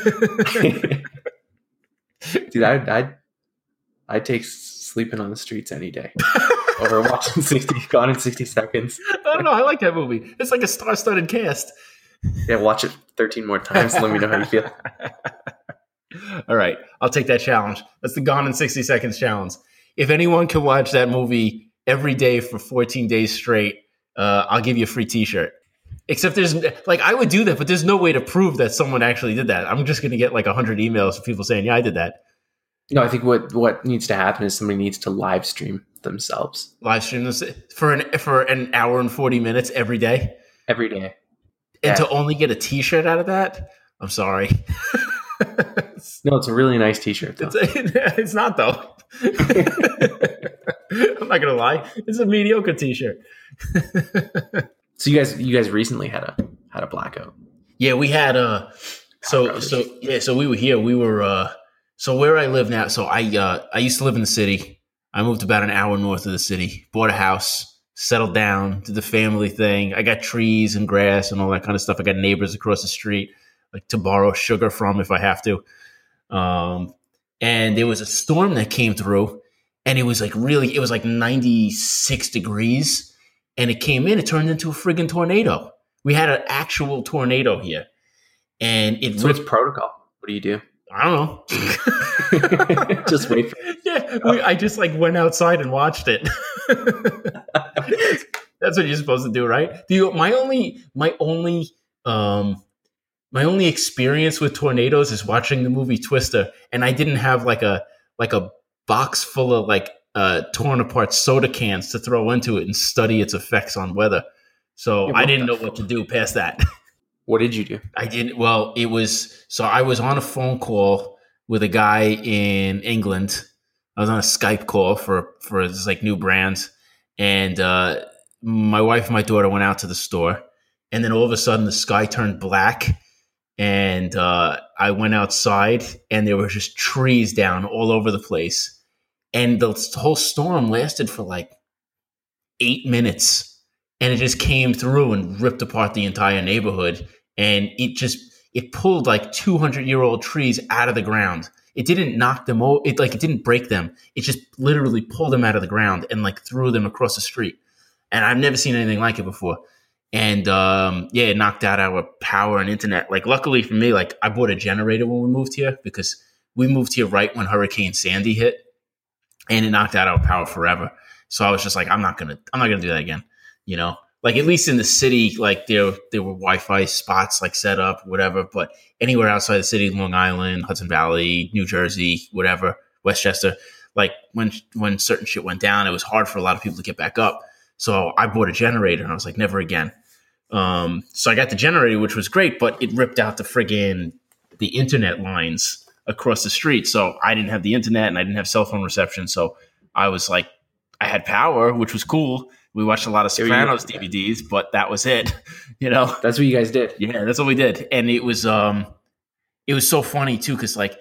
Dude, I'd, I'd I'd take sleeping on the streets any day over watching sixty Gone in sixty seconds. I don't know. I like that movie. It's like a star-studded cast. Yeah, watch it thirteen more times and let me know how you feel. All right, I'll take that challenge. That's the Gone in sixty seconds challenge. If anyone can watch that movie every day for fourteen days straight, uh, I'll give you a free T-shirt. Except there's like I would do that, but there's no way to prove that someone actually did that. I'm just going to get like a hundred emails of people saying, "Yeah, I did that." No, I think what what needs to happen is somebody needs to live stream themselves Live stream this for an for an hour and forty minutes every day, every day. and Yeah. to only get a T-shirt out of that. I'm sorry. No, it's a really nice T-shirt. Though. It's, it's not though. I'm not gonna lie. It's a mediocre T-shirt. So you guys, you guys recently had a had a blackout. Yeah, we had uh so Cockroach. so yeah, so we were here. We were uh so where I live now, so I uh I used to live in the city. I moved about an hour north of the city, bought a house, settled down, did the family thing. I got trees and grass and all that kind of stuff. I got neighbors across the street like to borrow sugar from if I have to. Um and there was a storm that came through and it was like really it was like ninety-six degrees and it came in, it turned into a friggin' tornado. We had an actual tornado here, and it So ripped. it's protocol. What do you do? I don't know. Just wait for it. Yeah, we, I just like went outside and watched it. That's what you're supposed to do, right? Do you, my only, my only, um, my only experience with tornadoes is watching the movie Twister, and I didn't have like a like a box full of like uh, torn apart soda cans to throw into it and study its effects on weather. So Yeah, I what didn't the know what to do past that. What did you do? I didn't. Well, it was so I was on a phone call with a guy in England. I was on a Skype call for for this like new brands, and uh, my wife and my daughter went out to the store, and then all of a sudden the sky turned black, and uh, I went outside, and there were just trees down all over the place, and the whole storm lasted for like eight minutes. And it just came through and ripped apart the entire neighborhood. And it just, it pulled like two hundred year old trees out of the ground. It didn't knock them over. It like, it didn't break them. It just literally pulled them out of the ground and like threw them across the street. And I've never seen anything like it before. And um, yeah, it knocked out our power and internet. Like luckily for me, like I bought a generator when we moved here because we moved here right when Hurricane Sandy hit, and it knocked out our power forever. So I was just like, I'm not going to, I'm not going to do that again. You know, like at least in the city, like there, there were Wi-Fi spots like set up, whatever. But anywhere outside the city, Long Island, Hudson Valley, New Jersey, whatever, Westchester, like when when certain shit went down, it was hard for a lot of people to get back up. So I bought a generator, and I was like, never again. Um, so I got the generator, which was great, but it ripped out the friggin' the internet lines across the street. So I didn't have the internet, and I didn't have cell phone reception. So I was like, I had power, which was cool. We watched a lot of Sopranos D V Ds, but that was it. You know, That's what you guys did. yeah, that's what we did. And it was, um, it was so funny too. Cause like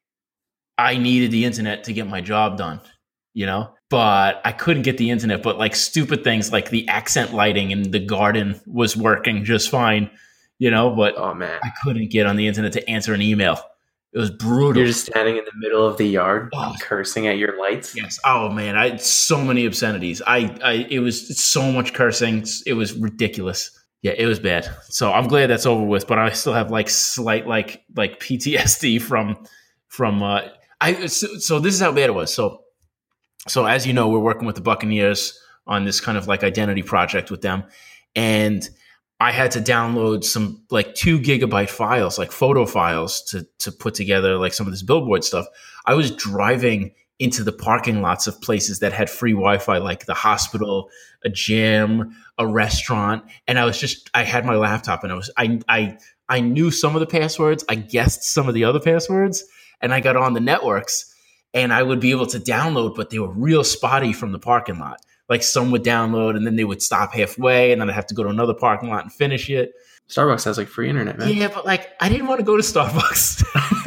I needed the internet to get my job done, you know, but I couldn't get the internet, but like stupid things like the accent lighting in the garden was working just fine, you know, but Oh man, I couldn't get on the internet to answer an email. It was brutal. you're just standing in the middle of the yard, Oh. cursing at your lights. Yes. Oh man, I had so many obscenities. I, I, it was so much cursing. It was ridiculous. Yeah, it was bad. So I'm glad that's over with. But I still have like slight like like P T S D from from. Uh, I so, so this is how bad it was. So so as you know, we're working with the Buccaneers on this kind of like identity project with them, and I had to download some like two gigabyte files, like photo files to, to put together like some of this billboard stuff. I was driving into the parking lots of places that had free Wi-Fi, like the hospital, a gym, a restaurant. And I was just, I had my laptop and I was, I, I, I knew some of the passwords. I guessed some of the other passwords, and I got on the networks and I would be able to download, but they were real spotty from the parking lot. Like some would download and then they would stop halfway, and then I'd have to go to another parking lot and finish it. Starbucks has like free internet, man. Yeah, but like I didn't want to go to Starbucks.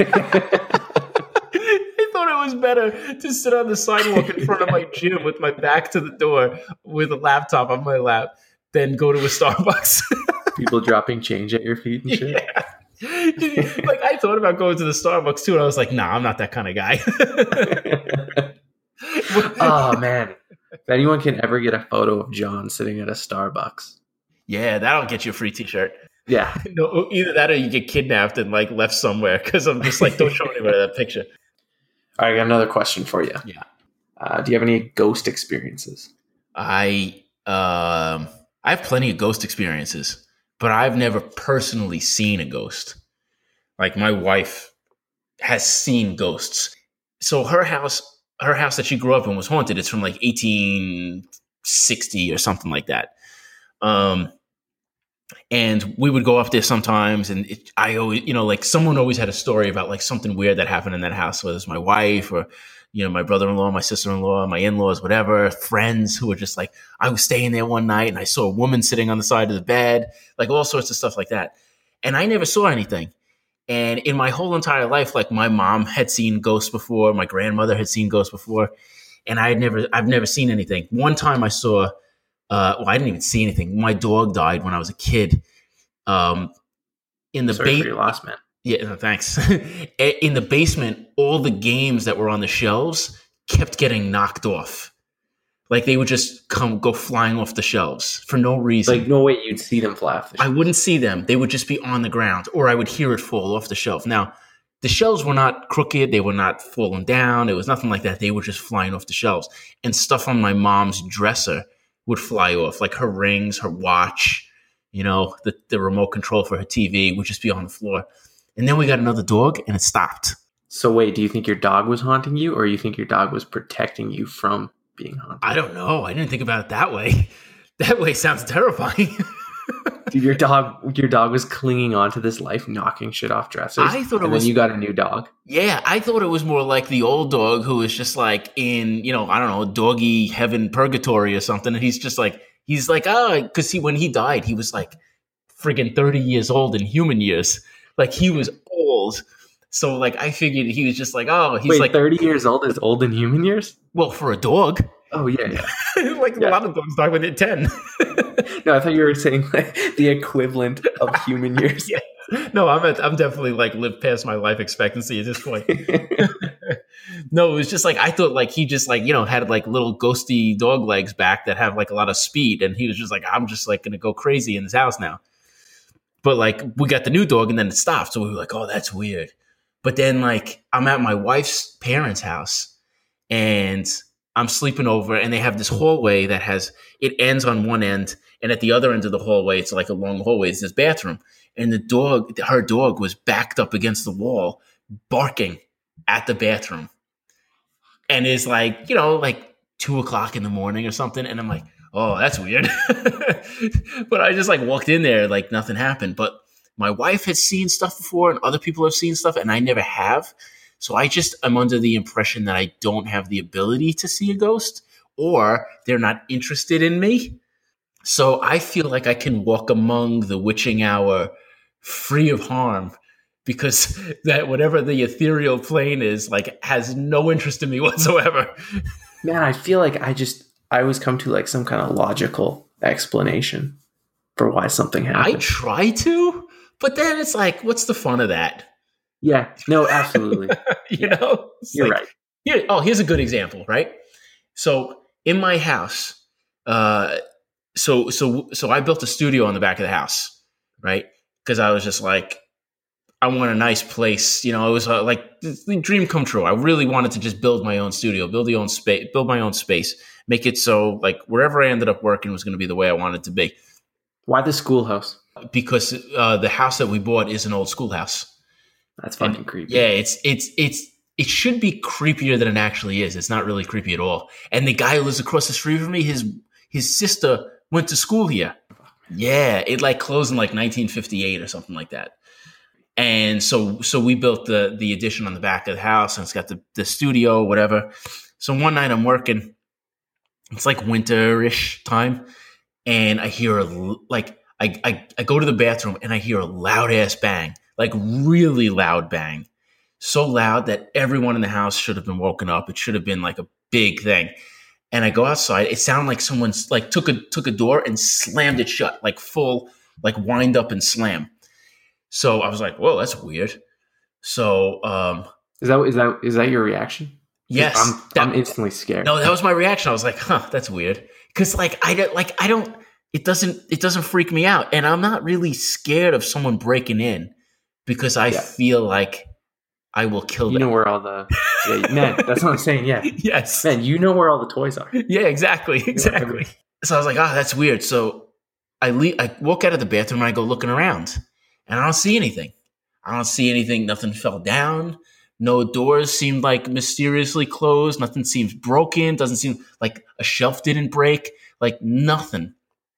I thought it was better to sit on the sidewalk in front of my gym with my back to the door with a laptop on my lap than go to a Starbucks. People dropping change at your feet and shit. Yeah. Like I thought about going to the Starbucks too, and I was like, nah, I'm not that kind of guy. Oh man. If anyone can ever get a photo of John sitting at a Starbucks. Yeah, that'll get you a free t-shirt. Yeah. No, either that or you get kidnapped and like left somewhere, because I'm just like, don't show anybody that picture. All right, I got another question for you. Yeah. Uh, do you have any ghost experiences? I um I have plenty of ghost experiences, but I've never personally seen a ghost. Like my wife has seen ghosts. So her house, her house that she grew up in was haunted. It's from like eighteen sixty or something like that. Um, and we would go up there sometimes, and it, I always, you know, like someone always had a story about like something weird that happened in that house, whether it's my wife or, you know, my brother-in-law, my sister-in-law, my in-laws, whatever, friends who were just like, I was staying there one night and I saw a woman sitting on the side of the bed, like all sorts of stuff like that. And I never saw anything. And in my whole entire life, like my mom had seen ghosts before, my grandmother had seen ghosts before, and I had never, I've never seen anything. One time I saw, uh, well, I didn't even see anything. My dog died when I was a kid. Um, in the Sorry ba- for your loss, man. Yeah, no, thanks. In the basement, all the games that were on the shelves kept getting knocked off. Like they would just come go flying off the shelves for no reason. Like no way you'd see them fly off the I shelf. wouldn't see them. They would just be on the ground, or I would hear it fall off the shelf. Now, the shelves were not crooked. They were not falling down. It was nothing like that. They were just flying off the shelves. And stuff on my mom's dresser would fly off, like her rings, her watch, you know, the, the remote control for her T V would just be on the floor. And then we got another dog, and it stopped. So wait, do you think your dog was haunting you, or you think your dog was protecting you from being haunted? I don't know. I didn't think about it that way. That way sounds terrifying. Dude, your dog, your dog was clinging onto this life, knocking shit off dressers. I thought it and was. Then you got a new dog. Yeah, I thought it was more like the old dog who was just like in, you know, I don't know, doggy heaven purgatory or something. And he's just like, he's like, ah, because he when he died, he was like friggin' thirty years old in human years. Like he was old. So like I figured he was just like, oh, he's Wait, like thirty years old is old in human years? Well, for a dog. Oh yeah, yeah. Like Yeah. a lot of dogs die when they're ten. No, I thought you were saying like the equivalent of human years. Yeah. No, I'm at, I'm definitely like lived past my life expectancy at this point. No, it was just like I thought like he just like, you know, had like little ghosty dog legs back that have like a lot of speed, and he was just like, I'm just like gonna go crazy in this house now. But like we got the new dog and then it stopped. So we were like, oh, that's weird. But then like I'm at my wife's parents' house and I'm sleeping over, and they have this hallway that has, it ends on one end, and at the other end of the hallway, it's like a long hallway, it's this bathroom. And the dog, her dog was backed up against the wall, barking at the bathroom. And it's like, you know, like two o'clock in the morning or something. And I'm like, oh, that's weird. But I just like walked in there, like nothing happened. But my wife has seen stuff before, and other people have seen stuff, and I never have. So I just am under the impression that I don't have the ability to see a ghost, or they're not interested in me. So I feel like I can walk among the witching hour free of harm, because that whatever the ethereal plane is, like, has no interest in me whatsoever. Man, I feel like I just I always come to like some kind of logical explanation for why something I happened. try to, but then it's like, what's the fun of that? Yeah, no, absolutely. You know, It's You're like- right. Here, oh, here's a good example, right? So in my house, uh, so so so I built a studio on the back of the house, right? Because I was just like, I want a nice place. You know, it was uh, like the the dream come true. I really wanted to just build my own studio, build the own space, build my own space, make it so like wherever I ended up working was going to be the way I wanted it to be. Why the schoolhouse? Because uh, the house that we bought is an old schoolhouse. That's fucking And, creepy. Yeah, it's it's it's it should be creepier than it actually is. It's not really creepy at all. And the guy who lives across the street from me, his his sister went to school here. Yeah, it like closed in like nineteen fifty-eight or something like that. And so so we built the the addition on the back of the house, and it's got the the studio, whatever. So one night I'm working. It's like winter-ish time, and I hear a l- like I, I I go to the bathroom and I hear a loud ass bang. Like really loud bang. So loud that everyone in the house should have been woken up. It should have been like a big thing. And I go outside. It sounded like someone's like took a took a door and slammed it shut, like full, like wind up and slam. So I was like, whoa, that's weird. So um Is that is that is that your reaction? yes. I'm that- I'm instantly scared. no, that was my reaction. I was like, huh, that's weird. Cause like I don't like I don't it doesn't it doesn't freak me out. And I'm not really scared of someone breaking in. Because I Yeah. feel like I will kill You them. know where all the yeah, man. That's what I'm saying. Yeah, Yes. man. You know where all the toys are. Yeah, exactly. Exactly. So I was like, oh, that's weird. So I leave, I walk out of the bathroom and I go looking around, and I don't see anything. I don't see anything. Nothing fell down. No doors seemed like mysteriously closed. Nothing seems broken. Doesn't seem like a shelf didn't break. Like nothing.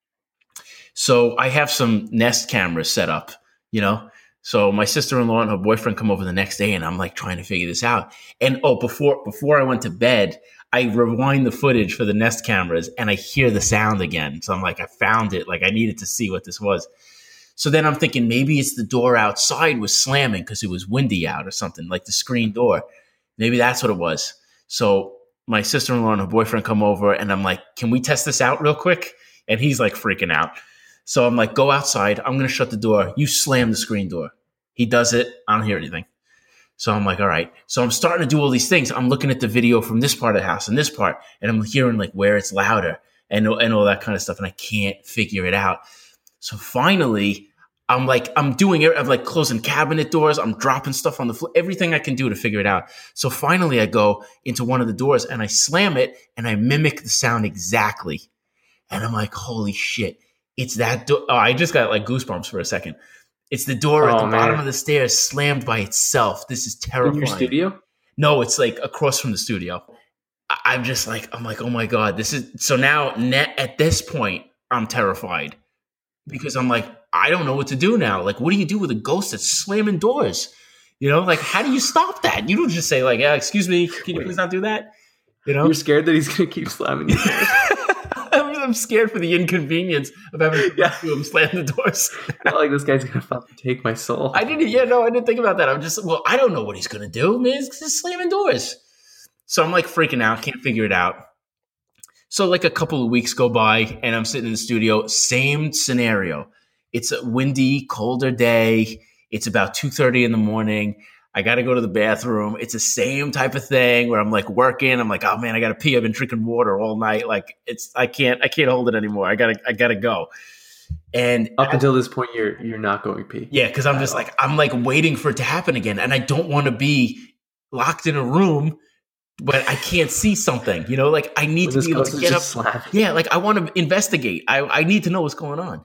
So I have some Nest cameras set up, you know. So my sister-in-law and her boyfriend come over the next day, and I'm like trying to figure this out. And oh, before before I went to bed, I rewind the footage for the Nest cameras, and I hear the sound again. So I'm like, I found it. Like I needed to see what this was. So then I'm thinking maybe it's the door outside was slamming because it was windy out or something, like the screen door. Maybe that's what it was. So my sister-in-law and her boyfriend come over, and I'm like, can we test this out real quick? And he's like freaking out. So I'm like, go outside. I'm going to shut the door. You slam the screen door. He does it. I don't hear anything. So I'm like, all right. So I'm starting to do all these things. I'm looking at the video from this part of the house and this part, and I'm hearing like where it's louder and, and all that kind of stuff. And I can't figure it out. So finally, I'm like, I'm doing it. I'm like closing cabinet doors. I'm dropping stuff on the floor, everything I can do to figure it out. So finally I go into one of the doors and I slam it and I mimic the sound exactly. And I'm like, holy shit. It's that door. Oh, I just got like goosebumps for a second. It's the door Oh, at the man. bottom of the stairs slammed by itself. This is terrifying. In your studio? No, it's like across from the studio. I- I'm just like, I'm like, oh my God, this is, so now net at this point, I'm terrified because I'm like, I don't know what to do now. Like, what do you do with a ghost that's slamming doors? You know, like, how do you stop that? You don't just say like, yeah, excuse me, can you please not do that? You know, You're scared that he's going to keep slamming you. I'm, I'm scared for the inconvenience of having to Yeah. do him slam the doors. Not like this guy's going to fucking take my soul. I didn't, yeah, no, I didn't think about that. I'm just, well, I don't know what he's going to do, man. He's just slamming doors. So I'm like freaking out, can't figure it out. So like a couple of weeks go by and I'm sitting in the studio, same scenario. It's a windy, colder day. It's about two thirty in the morning. I got to go to the bathroom. It's the same type of thing where I'm like working. I'm like, oh man, I got to pee. I've been drinking water all night. Like it's, I can't, I can't hold it anymore. I gotta, I gotta go. And Up until this point, you're you're not going pee. yeah, because I'm just like, I'm like waiting for it to happen again. And I don't want to be locked in a room, but I can't see something, you know, like I need When to this be able ghost to is get up. just slamming. Yeah, like I want to investigate. I, I need to know what's going on.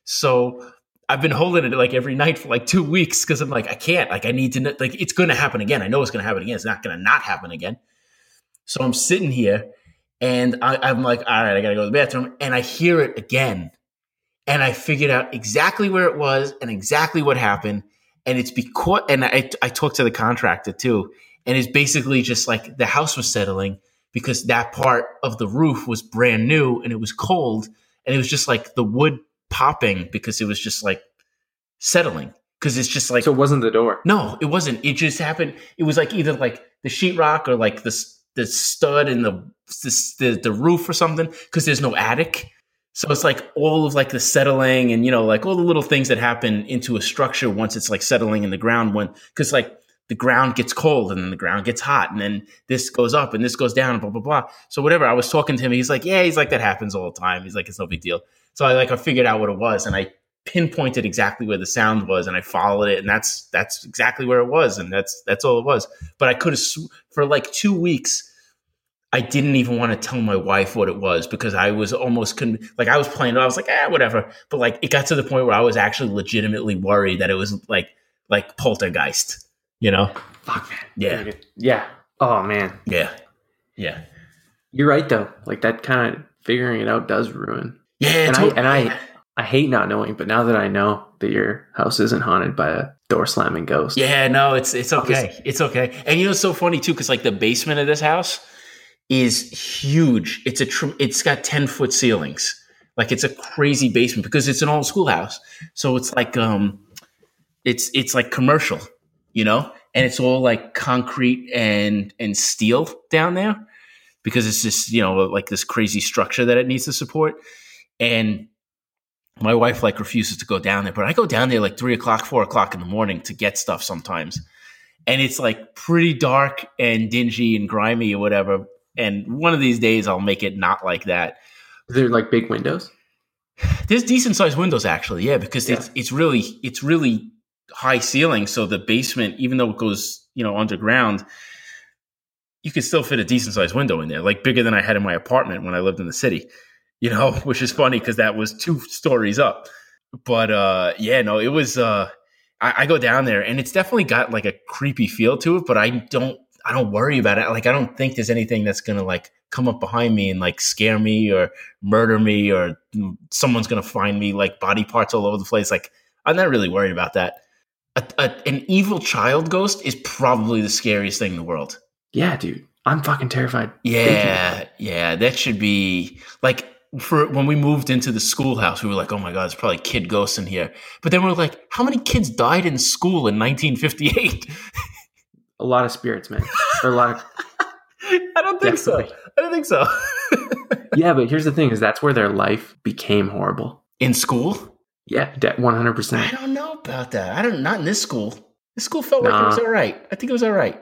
So I've been holding it like every night for like two weeks because I'm like, I can't. Like I need to know, like it's going to happen again. I know it's going to happen again. It's not going to not happen again. So I'm sitting here and I, I'm like, all right, I got to go to the bathroom. And I hear it again. And I figured out exactly where it was and exactly what happened. And it's because, and I, I talked to the contractor too. And it's basically just like the house was settling because that part of the roof was brand new and it was cold. And it was just like the wood popping because it was just like settling. Because it's just like, So it wasn't the door. no, it wasn't. It just happened. It was like either like the sheetrock or like the, the stud in the, the, the, the roof or something because there's no attic. So it's like all of like the settling and, you know, like all the little things that happen into a structure once it's like settling in the ground when, because like the ground gets cold and then the ground gets hot and then this goes up and this goes down and blah, blah, blah. So whatever, I was talking to him. He's like, yeah, he's like, that happens all the time. He's like, it's no big deal. So I like, I figured out what it was and I pinpointed exactly where the sound was and I followed it and that's, that's exactly where it was. And that's, that's all it was. But I could have, sw- for like two weeks, I didn't even want to tell my wife what it was because I was almost con- like I was playing. I was like, ah, whatever. But like it got to the point where I was actually legitimately worried that it was like like poltergeist. You know? Fuck, man. Yeah, Yeah. Oh, man. yeah, yeah, You're right, though. Like, that kind of figuring it out does ruin. yeah. And I, totally. and I, I hate not knowing, but now that I know that your house isn't haunted by a door slamming ghost. Yeah, no, it's it's okay. Just- It's okay. And you know, it's so funny too, because like the basement of this house is huge. It's a tr- it's got ten foot ceilings. Like it's a crazy basement because it's an old schoolhouse. So it's like um, it's it's like commercial, you know, and it's all like concrete and and steel down there because it's just you know like this crazy structure that it needs to support. And my wife like refuses to go down there, but I go down there like three o'clock, four o'clock in the morning to get stuff sometimes, and it's like pretty dark and dingy and grimy or whatever. And one of these days I'll make it not like that. They're like big windows. There's decent sized windows actually, yeah, because Yeah. it's it's really it's really high ceiling. So the basement, even though it goes you know underground, you could still fit a decent sized window in there, like bigger than I had in my apartment when I lived in the city. You know, which is funny because that was two stories up. But uh, yeah, no, it was. Uh, I, I go down there and it's definitely got like a creepy feel to it, but I don't. I don't worry about it. Like, I don't think there's anything that's going to like come up behind me and like scare me or murder me or someone's going to find me like body parts all over the place. Like, I'm not really worried about that. A, a, an evil child ghost is probably the scariest thing in the world. Yeah, dude. I'm fucking terrified. Yeah. Yeah. That should be like for when we moved into the schoolhouse, we were like, oh my God, there's probably kid ghosts in here. But then we're like, how many kids died in school in nineteen fifty-eight? A lot of spirits, man. Or a lot of I don't think Definitely. so. I don't think so. Yeah, but here's the thing: is that's where their life became horrible. In school? Yeah, one hundred I percent. don't know about that. I don't. Not in this school. The school felt like it was Nah. all right. I think it was all right.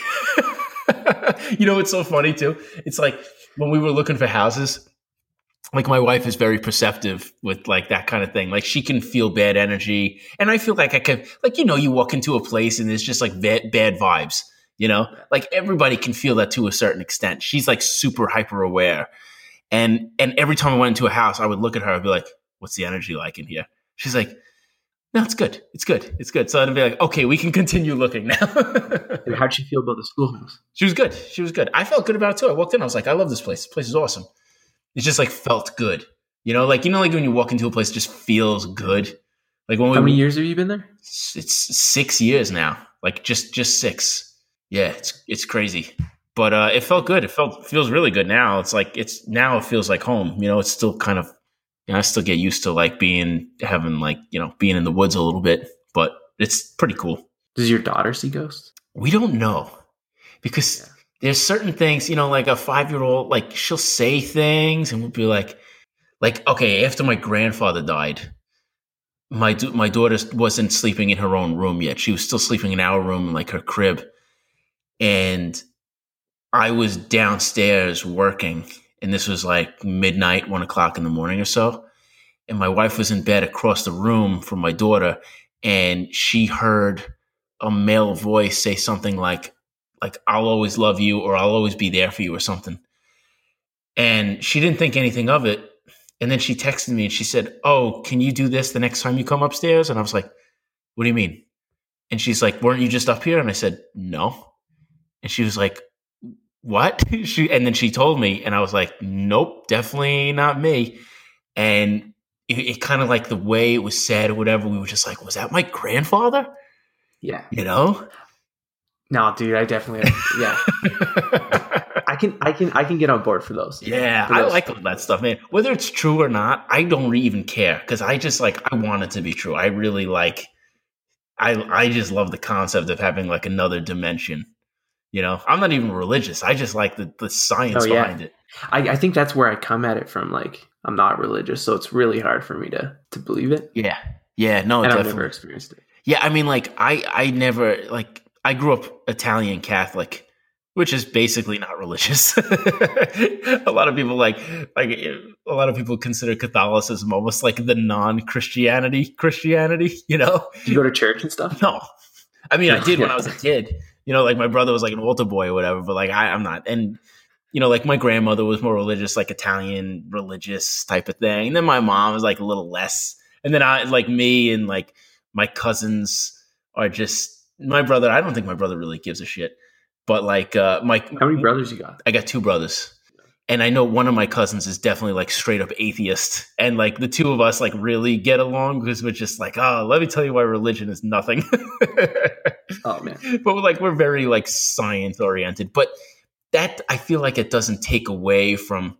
You know what's so funny too? It's like when we were looking for houses, like my wife is very perceptive with like that kind of thing. Like she can feel bad energy. And I feel like I could, like, you know, you walk into a place and there's just like bad, bad vibes, you know, like everybody can feel that to a certain extent. She's like super hyper aware. And, and every time I went into a house, I would look at her, I'd be like, what's the energy like in here? She's like, no, it's good. It's good. It's good. So I'd be like, okay, we can continue looking now. And how'd she feel about the schoolhouse? She was good. She was good. I felt good about it too. I walked in, I was like, I love this place. This place is awesome. It just like felt good. You know, like, you know, like when you walk into a place, it just feels good. Like when we, How many years have you been there? It's six years now. Like just, just six. Yeah, it's, it's crazy. But uh, it felt good. It felt, feels really good now. It's like, it's now it feels like home. You know, it's still kind of, you know, I still get used to like being, having like, you know, being in the woods a little bit, but it's pretty cool. Does your daughter see ghosts? We don't know because yeah. There's certain things, you know, like a five-year-old, like she'll say things and we'll be like, like, okay, after my grandfather died, my my daughter wasn't sleeping in her own room yet. She was still sleeping in our room, in like her crib. And I was downstairs working, and this was like midnight, one o'clock in the morning or so. And my wife was in bed across the room from my daughter, and she heard a male voice say something like, like, I'll always love you, or I'll always be there for you, or something. And she didn't think anything of it. And then she texted me and she said, oh, can you do this the next time you come upstairs? And I was like, what do you mean? And she's like, weren't you just up here? And I said, no. And she was like, what? she, and then she told me, and I was like, nope, definitely not me. And it, it kind of like the way it was said or whatever, we were just like, was that my grandfather? Yeah. You know? No, dude, I definitely, yeah. I can, I can, I can get on board for those. Yeah, for those. I like all that stuff, man. Whether it's true or not, I don't even care because I just like, I want it to be true. I really like, I, I just love the concept of having like another dimension. You know, I'm not even religious. I just like the, the science oh, yeah. behind it. I, I think that's where I come at it from. Like, I'm not religious, so it's really hard for me to, to believe it. Yeah. Yeah. No, and definitely. I've never experienced it. Yeah. I mean, like, I, I never, like, I grew up Italian Catholic, which is basically not religious. A lot of people like, like a lot of people consider Catholicism almost like the non-Christianity Christianity, you know? Do you go to church and stuff? No. I mean, I did when I was a kid, you know, like my brother was like an altar boy or whatever, but like I, I'm not. And, you know, like my grandmother was more religious, like Italian religious type of thing. And then my mom was like a little less. And then I, like me and like my cousins are just, my brother, I don't think my brother really gives a shit. But like uh, my, how many brothers you got? I got two brothers, and I know one of my cousins is definitely like straight up atheist, and like the two of us like really get along because we're just like, oh, let me tell you why religion is nothing. Oh man! But we're like we're very like science oriented, but that I feel like it doesn't take away from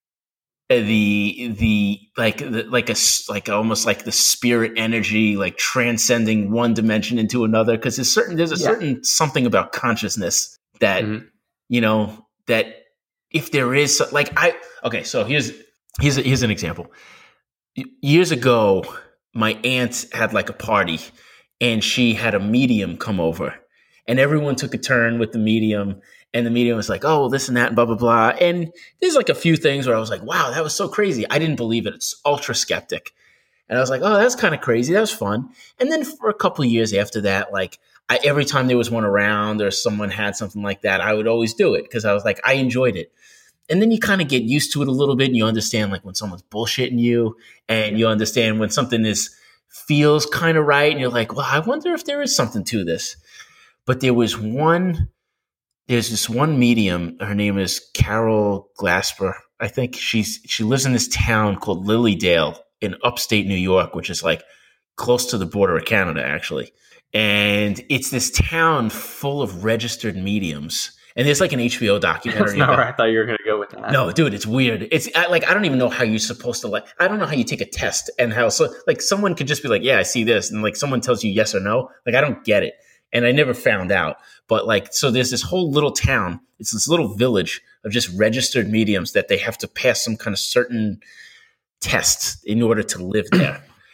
the the like the, like a like almost like the spirit energy, like transcending one dimension into another, because there's certain there's a yeah. certain something about consciousness that mm-hmm. you know that if there is like I okay so here's here's a, here's an example. Years ago my aunt had like a party and she had a medium come over and everyone took a turn with the medium. And the medium was like, oh, this and that, and blah, blah, blah. And there's like a few things where I was like, wow, that was so crazy. I didn't believe it. It's ultra skeptic. And I was like, oh, that's kind of crazy. That was fun. And then for a couple of years after that, like I, every time there was one around or someone had something like that, I would always do it because I was like, I enjoyed it. And then you kind of get used to it a little bit and you understand like when someone's bullshitting you and you understand when something is feels kind of right. And you're like, well, I wonder if there is something to this. But there was one... There's this one medium. Her name is Carol Glasper. I think she's she lives in this town called Lilydale in upstate New York, which is like close to the border of Canada, actually. And it's this town full of registered mediums. And there's like an H B O documentary. That's not about, where I thought you were going to go with that. No, dude, it's weird. It's I, like I don't even know how you're supposed to like. I don't know how you take a test and how so like someone could just be like, yeah, I see this, and like someone tells you yes or no. Like I don't get it. And I never found out. But like, so there's this whole little town. It's this little village of just registered mediums that they have to pass some kind of certain test in order to live there.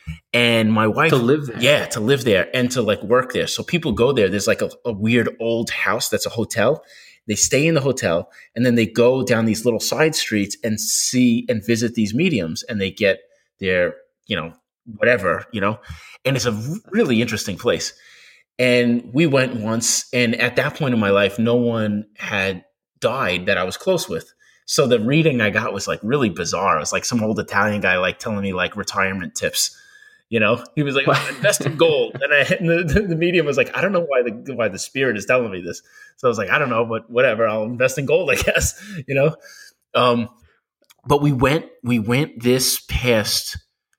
And my wife To live there. Yeah, to live there and to like work there. So people go there. There's like a, a weird old house that's a hotel. They stay in the hotel and then they go down these little side streets and see and visit these mediums, and they get their, you know, whatever, you know, and it's a really interesting place. And we went once, and at that point in my life, no one had died that I was close with. So the reading I got was like really bizarre. It was like some old Italian guy like telling me like retirement tips. You know, he was like, oh, invest in gold. And, I, and the, the medium was like, I don't know why the why the spirit is telling me this. So I was like, I don't know, but whatever. I'll invest in gold, I guess. You know, um, but we went we went this past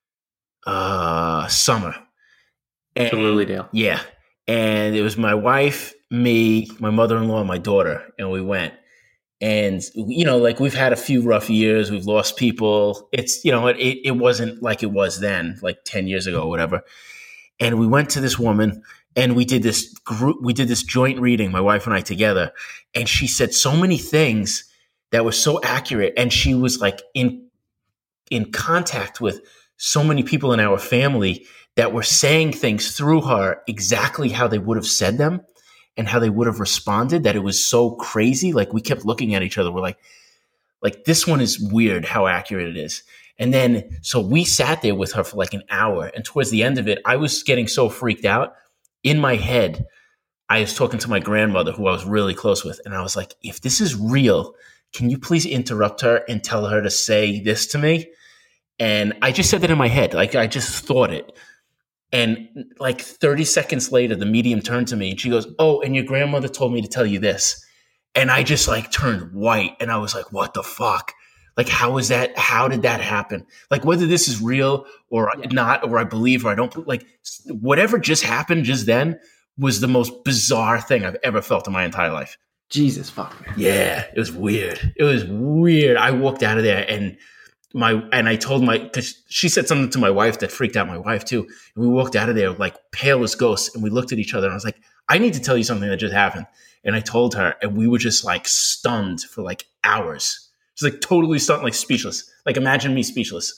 uh, summer. And, to Lilydale. Yeah, and it was my wife, me, my mother-in-law, and my daughter, and we went. And, you know, like we've had a few rough years. We've lost people. It's, you know, it, it wasn't like it was then, like ten years ago or whatever. And we went to this woman and we did this group, we did this joint reading, my wife and I together. And she said so many things that were so accurate. And she was like in, in contact with so many people in our family that were saying things through her exactly how they would have said them. And how they would have responded, that it was so crazy. Like we kept looking at each other. We're like, like this one is weird how accurate it is. And then, so we sat there with her for like an hour. And towards the end of it, I was getting so freaked out. In my head, I was talking to my grandmother, who I was really close with. And I was like, if this is real, can you please interrupt her and tell her to say this to me? And I just said that in my head. Like I just thought it. And like thirty seconds later, the medium turned to me and she goes, oh, and your grandmother told me to tell you this. And I just like turned white and I was like, what the fuck? Like, how is that? How did that happen? Like whether this is real or not, or I believe or I don't, like whatever just happened just then was the most bizarre thing I've ever felt in my entire life. Jesus fuck, man. Yeah, it was weird. It was weird. I walked out of there and My and I told my, because she said something to my wife that freaked out my wife too. And we walked out of there like pale as ghosts, and we looked at each other and I was like, I need to tell you something that just happened. And I told her, and we were just like stunned for like hours. Just like totally stunned, like speechless. Like imagine me speechless.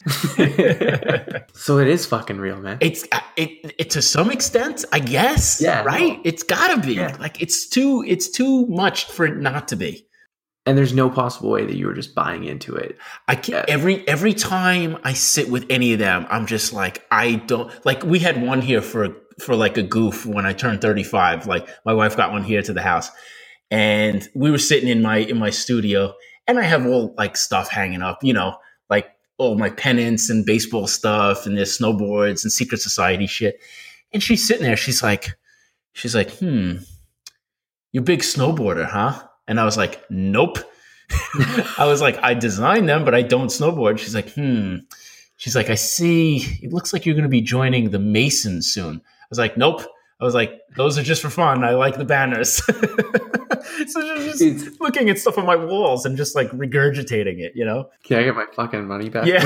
So it is fucking real, man. It's it, it to some extent, I guess. Yeah, right. no. It's gotta be Yeah. like it's too it's too much for it not to be. And there's no possible way that you were just buying into it. I can't, every every time I sit with any of them, I'm just like, I don't like. We had one here for for like a goof when I turned thirty-five. Like my wife got one here to the house, and we were sitting in my in my studio, and I have all like stuff hanging up, you know, like all my pennants and baseball stuff, and there's snowboards and secret society shit. And she's sitting there, she's like, she's like, hmm, you're a big snowboarder, huh? And I was like, nope. I was like, I designed them, but I don't snowboard. She's like, hmm. She's like, I see. It looks like you're going to be joining the Masons soon. I was like, nope. I was like, those are just for fun. I like the banners. So she's just it's, looking at stuff on my walls and just like regurgitating it, you know? Can I get my fucking money back? Yeah.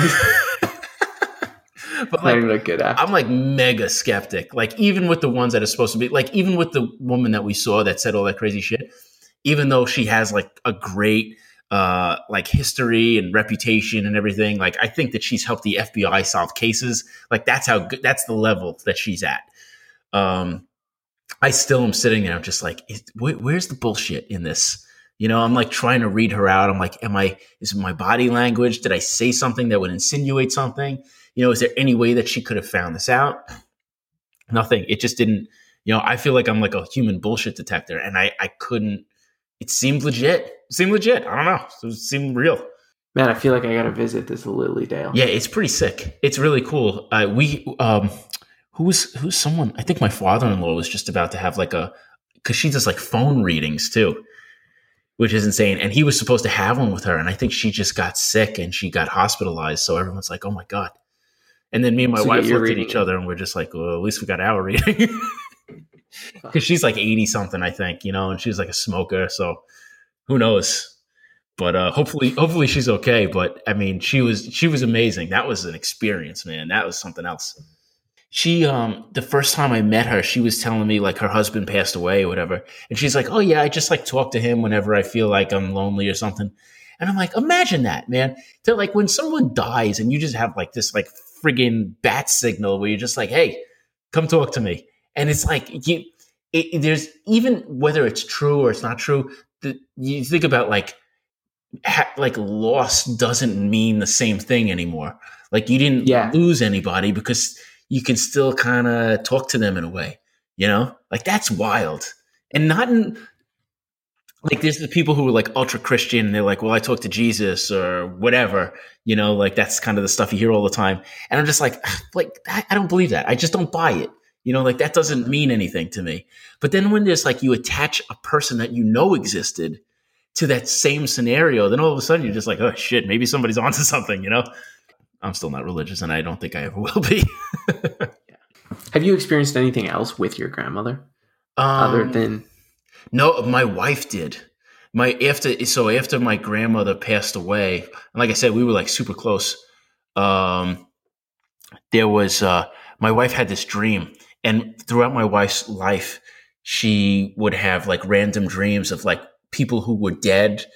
But like, not good I'm like mega skeptic. Like even with the ones that are supposed to be, like even with the woman that we saw that said all that crazy shit, even though she has like a great uh, like history and reputation and everything, like I think that she's helped the F B I solve cases. Like that's how good, that's the level that she's at. Um, I still am sitting there. I'm just like, is, wh- where's the bullshit in this? You know, I'm like trying to read her out. I'm like, am I, is it my body language? Did I say something that would insinuate something? You know, is there any way that she could have found this out? Nothing. It just didn't, you know, I feel like I'm like a human bullshit detector and I, I couldn't, it seemed legit. It seemed legit. I don't know. It seemed real. Man, I feel like I got to visit this Lilydale. Yeah, it's pretty sick. It's really cool. Uh, we, um, who's, who's someone, I think my father-in-law was just about to have like a, cause she does like phone readings too, which is insane. And he was supposed to have one with her. And I think she just got sick and she got hospitalized. So everyone's like, oh my God. And then me and my so wife looked at each other and we're just like, well, at least we got our reading. Because she's like eighty something, I think, you know, and she's like a smoker. So who knows? But uh, hopefully, hopefully she's okay. But I mean, she was she was amazing. That was an experience, man. That was something else. She, um, the first time I met her, she was telling me like her husband passed away or whatever. And she's like, oh yeah, I just like talk to him whenever I feel like I'm lonely or something. And I'm like, imagine that, man. They're like when someone dies and you just have like this like friggin' bat signal where you're just like, hey, come talk to me. And it's like, you, it, there's even whether it's true or it's not true, the, you think about like, ha, like loss doesn't mean the same thing anymore. Like you didn't Yeah. lose anybody because you can still kind of talk to them in a way, you know, like that's wild. And not in, like there's the people who are like ultra Christian and they're like, well, I talk to Jesus or whatever, you know, like that's kind of the stuff you hear all the time. And I'm just like, like, I, I don't believe that. I just don't buy it. You know, like that doesn't mean anything to me. But then when there's like, you attach a person that you know existed to that same scenario, then all of a sudden you're just like, oh shit, maybe somebody's onto something, you know? I'm still not religious and I don't think I ever will be. Have you experienced anything else with your grandmother um, other than... No, my wife did. My after so after my grandmother passed away, and like I said, we were like super close. Um, there was uh, my wife had this dream, and throughout my wife's life, she would have like random dreams of like people who were dead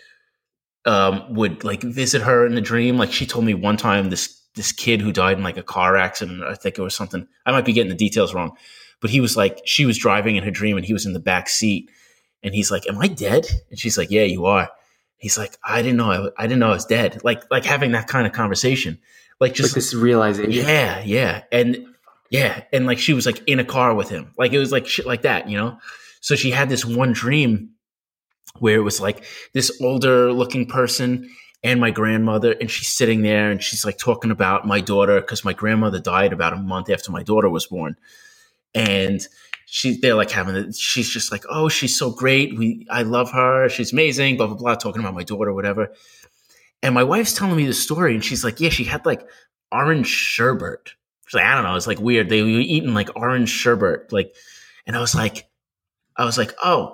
um, would like visit her in the dream. Like she told me one time this this kid who died in like a car accident, I think it was something. I might be getting the details wrong, but he was like she was driving in her dream, and he was in the back seat. And he's like, am I dead? And she's like, yeah, you are. He's like, I didn't know. I, I didn't know I was dead. Like, like having that kind of conversation, like just like this realization. Yeah. Yeah. And yeah. And like, she was like in a car with him. Like, it was like shit like that, you know? So she had this one dream where it was like this older looking person and my grandmother, and she's sitting there and she's like talking about my daughter. Cause my grandmother died about a month after my daughter was born. And She, they're like having it. She's just like, oh, she's so great. We, I love her. She's amazing. Blah blah blah. Talking about my daughter, whatever. And my wife's telling me the story, and she's like, yeah, she had like orange sherbet. She's like, I don't know. It's like weird. They were eating like orange sherbet, like, and I was like, I was like, oh,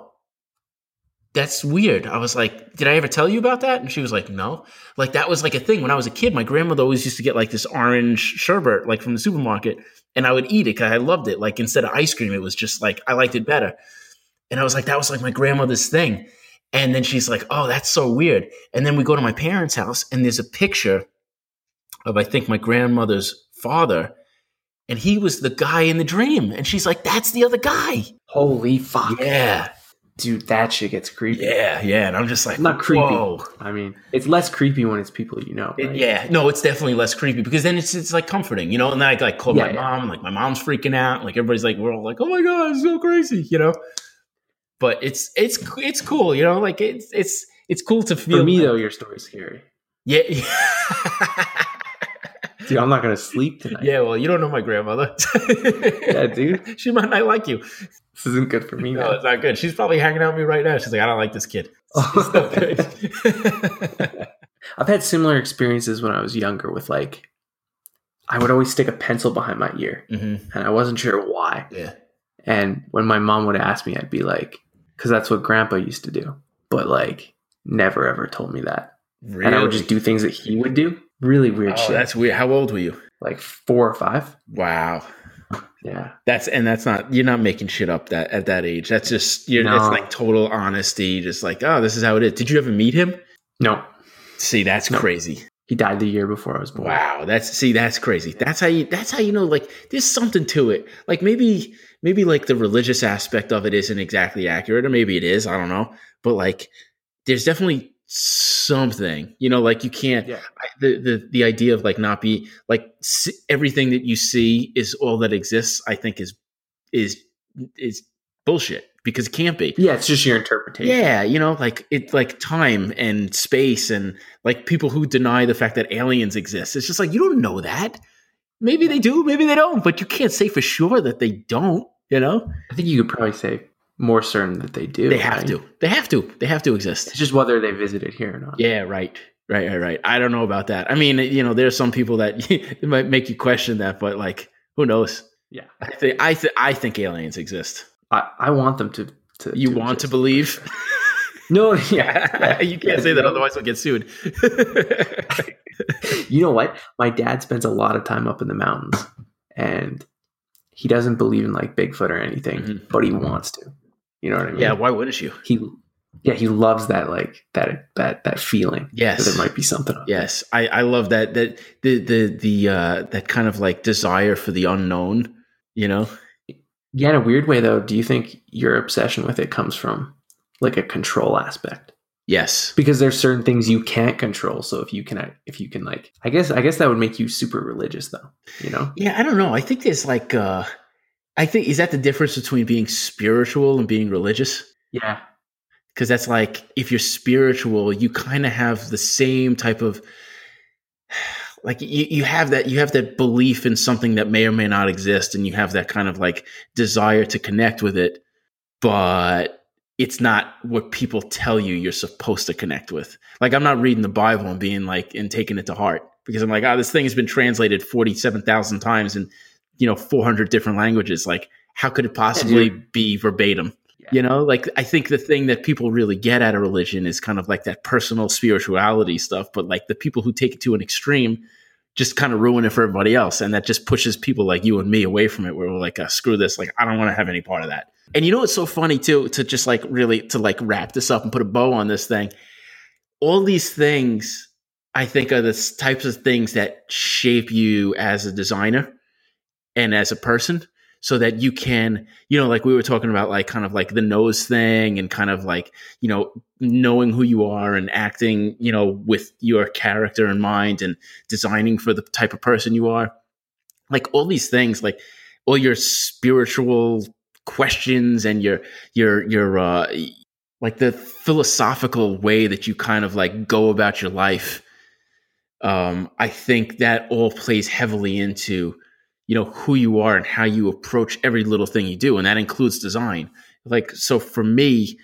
that's weird. I was like, did I ever tell you about that? And she was like, no. Like that was like a thing when I was a kid. My grandmother always used to get like this orange sherbet, like from the supermarket. And I would eat it because I loved it. Like instead of ice cream, it was just like, I liked it better. And I was like, that was like my grandmother's thing. And then she's like, oh, that's so weird. And then we go to my parents' house and there's a picture of, I think, my grandmother's father. And he was the guy in the dream. And she's like, that's the other guy. Holy fuck. Yeah. Dude, that shit gets creepy. Yeah, yeah. And I'm just like, not creepy. Whoa. I mean, it's less creepy when it's people you know. Right? It, yeah, no, it's definitely less creepy because then it's it's like comforting, you know. And then I like call Yeah, my yeah. mom, like my mom's freaking out, like everybody's like, we're all like, oh my god, it's so crazy, you know. But it's it's it's cool, you know. Like it's it's it's cool to feel. For me like, though, your story's scary. yeah. Dude, I'm not gonna sleep tonight. Yeah, well, you don't know my grandmother. Yeah, dude. She might not like you. This isn't good for me. No, man. it's not good. She's probably hanging out with me right now. She's like, I don't like this kid. It's not good. I've had similar experiences when I was younger with like, I would always stick a pencil behind my ear, mm-hmm. and I wasn't sure why. Yeah. And when my mom would ask me, I'd be like, because that's what Grandpa used to do, but like, never ever told me that. Really? And I would just do things that he would do. Really weird Oh, shit. that's weird. How old were you? Like four or five. Wow. Yeah. That's and that's not you're not making shit up that at that age. That's just you're No. it's like total honesty, just like, oh, this is how it is. Did you ever meet him? No, See, that's No. crazy. he died the year before I was born. Wow. That's see, that's crazy. That's how you that's how you know like there's something to it. Like maybe maybe like the religious aspect of it isn't exactly accurate, or maybe it is, I don't know. But like there's definitely something, you know, like you can't Yeah. I, the, the the idea of like not be like see, everything that you see is all that exists, I think is is is bullshit because it can't be. Yeah, it's just your interpretation. Yeah, you know, like it's like time and space and like people who deny the fact that aliens exist. It's just like you don't know that. Maybe they do, maybe they don't, but you can't say for sure that they don't, you know? I think you could probably say more certain that they do. They have right? to. They have to. They have to exist. It's just whether they visited here or not. Yeah, right. Right, right, right. I don't know about that. I mean, you know, there's some people that it might make you question that, but like, who knows? Yeah. I think I th- I think aliens exist. I, I want them to. to You to want to exist. believe? No, yeah. yeah. You can't Yeah, say that, no. otherwise we'll get sued. You know what? My dad spends a lot of time up in the mountains, and he doesn't believe in like Bigfoot or anything, Mhm. but he wants to. You know what I mean? Yeah, why wouldn't you? He Yeah, he loves that like that that that feeling. Yes, that there might be something. Up yes, I, I love that that the the the uh, that kind of like desire for the unknown. You know. Yeah, in a weird way though, do you think your obsession with it comes from like a control aspect? Yes, because there's certain things you can't control. So if you can, if you can, like, I guess, I guess that would make you super religious, though. You know? Yeah, I don't know. I think there's like, uh, I think is that the difference between being spiritual and being religious? Yeah. Because that's like, if you're spiritual, you kind of have the same type of, like you, you have that you have that belief in something that may or may not exist, and you have that kind of like desire to connect with it, but it's not what people tell you you're supposed to connect with. Like, I'm not reading the Bible and being like and taking it to heart, because I'm like, oh, this thing has been translated forty-seven thousand times in, you know, four hundred different languages. Like, how could it possibly yeah, be verbatim? Yeah. You know, like, I think the thing that people really get out of religion is kind of like that personal spirituality stuff. But like the people who take it to an extreme just kind of ruin it for everybody else. And that just pushes people like you and me away from it, where we're like, oh, screw this. Like, I don't want to have any part of that. And you know what's so funny too, to just like really to like wrap this up and put a bow on this thing. All these things, I think, are the types of things that shape you as a designer and as a person, so that you can, you know, like we were talking about, like kind of like the nose thing, and kind of like, you know, knowing who you are and acting, you know, with your character in mind and designing for the type of person you are. Like all these things, like all your spiritual questions and your, your, your, uh, like the philosophical way that you kind of like go about your life. Um, I think that all plays heavily into, you know, who you are and how you approach every little thing you do. And that includes design. Like, so for me,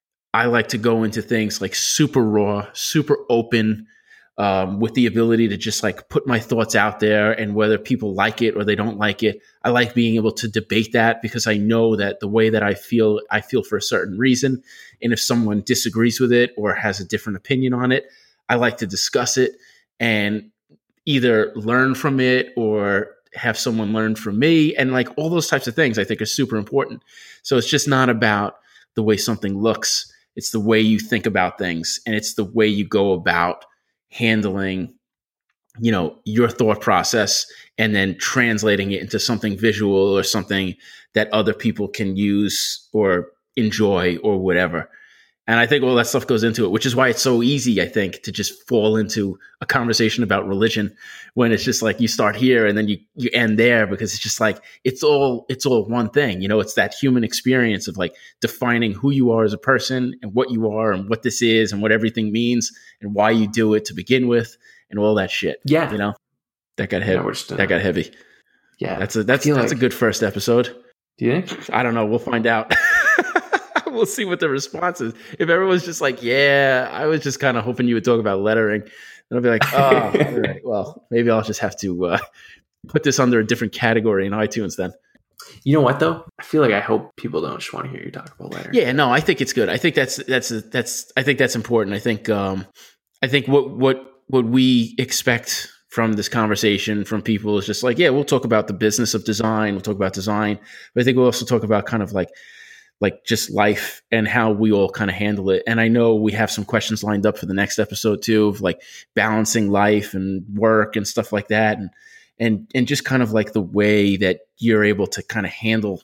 I like to go into things like super raw, super open, um, with the ability to just like put my thoughts out there, and whether people like it or they don't like it, I like being able to debate that, because I know that the way that I feel, I feel for a certain reason. And if someone disagrees with it or has a different opinion on it, I like to discuss it and either learn from it or have someone learn from me. And like all those types of things I think are super important. So it's just not about the way something looks. It's the way you think about things, and it's the way you go about handling, you know, your thought process, and then translating it into something visual or something that other people can use or enjoy or whatever. And I think all that stuff goes into it, which is why it's so easy, I think, to just fall into a conversation about religion, when it's just like you start here and then you, you end there, because it's just like, it's all, it's all one thing. You know, it's that human experience of like defining who you are as a person and what you are and what this is and what everything means and why you do it to begin with and all that shit. Yeah. You know, that got heavy. Yeah, that got heavy. Yeah. That's a, that's, that's like, a good first episode. Do you think? I don't know. We'll find out. We'll see what the response is. If everyone's just like, yeah, I was just kind of hoping you would talk about lettering, then I'll be like, oh, all right, well, maybe I'll just have to uh, put this under a different category in iTunes then. You know what, though? I feel like I hope people don't just want to hear you talk about lettering. Yeah, no, I think it's good. I think that's that's that's I think that's important. I think um, I think what what what we expect from this conversation from people is just like, yeah, we'll talk about the business of design, we'll talk about design, but I think we'll also talk about kind of like like just life and how we all kind of handle it. And I know we have some questions lined up for the next episode too, of like balancing life and work and stuff like that. And, and, and just kind of like the way that you're able to kind of handle,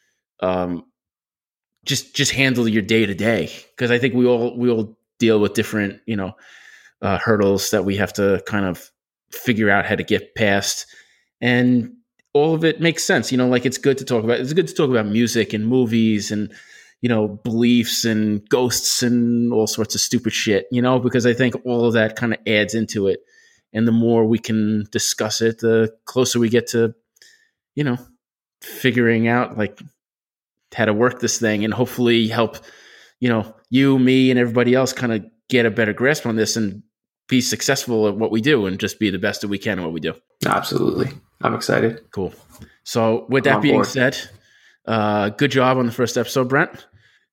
um, just, just handle your day to day. Cause I think we all, we all deal with different, you know, uh, hurdles that we have to kind of figure out how to get past. And all of it makes sense. You know, like it's good to talk about, it's good to talk about music and movies and, you know, beliefs and ghosts and all sorts of stupid shit, you know, because I think all of that kind of adds into it. And the more we can discuss it, the closer we get to, you know, figuring out like how to work this thing and hopefully help, you know, you, me, and everybody else kind of get a better grasp on this and be successful at what we do and just be the best that we can at what we do. Absolutely. I'm excited. Cool. So with that being board. said, uh, good job on the first episode, Brent.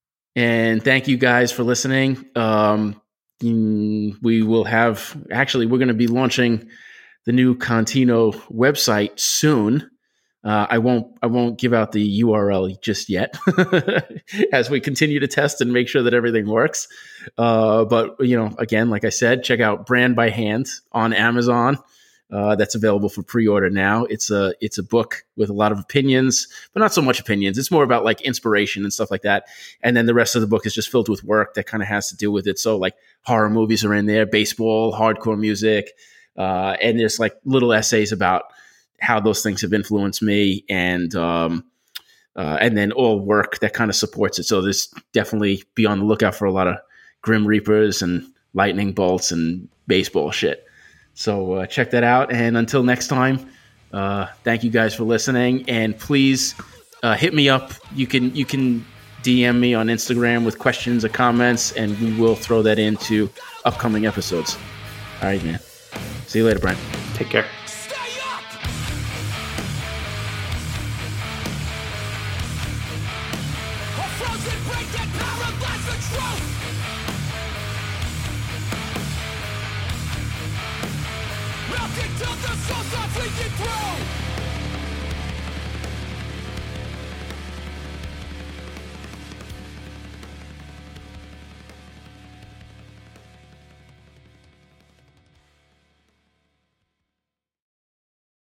And thank you guys for listening. Um, we will have, actually, we're going to be launching the new Contino website soon. Uh, I won't I won't give out the U R L just yet as we continue to test and make sure that everything works. Uh, but, you know, again, like I said, check out Brand by Hand on Amazon. Uh, that's available for pre-order now. It's a it's a book with a lot of opinions, but not so much opinions. It's more about like inspiration and stuff like that. And then the rest of the book is just filled with work that kind of has to do with it. So like horror movies are in there, baseball, hardcore music, uh, and there's like little essays about how those things have influenced me, and um, uh, and then all work that kind of supports it. So there's definitely be on the lookout for a lot of Grim Reapers and lightning bolts and baseball shit. So uh, check that out. And until next time, uh, thank you guys for listening. And please uh, hit me up. You can you can D M me on Instagram with questions or comments, and we will throw that into upcoming episodes. All right, man. See you later, Brent. Take care. Until the source of freaking through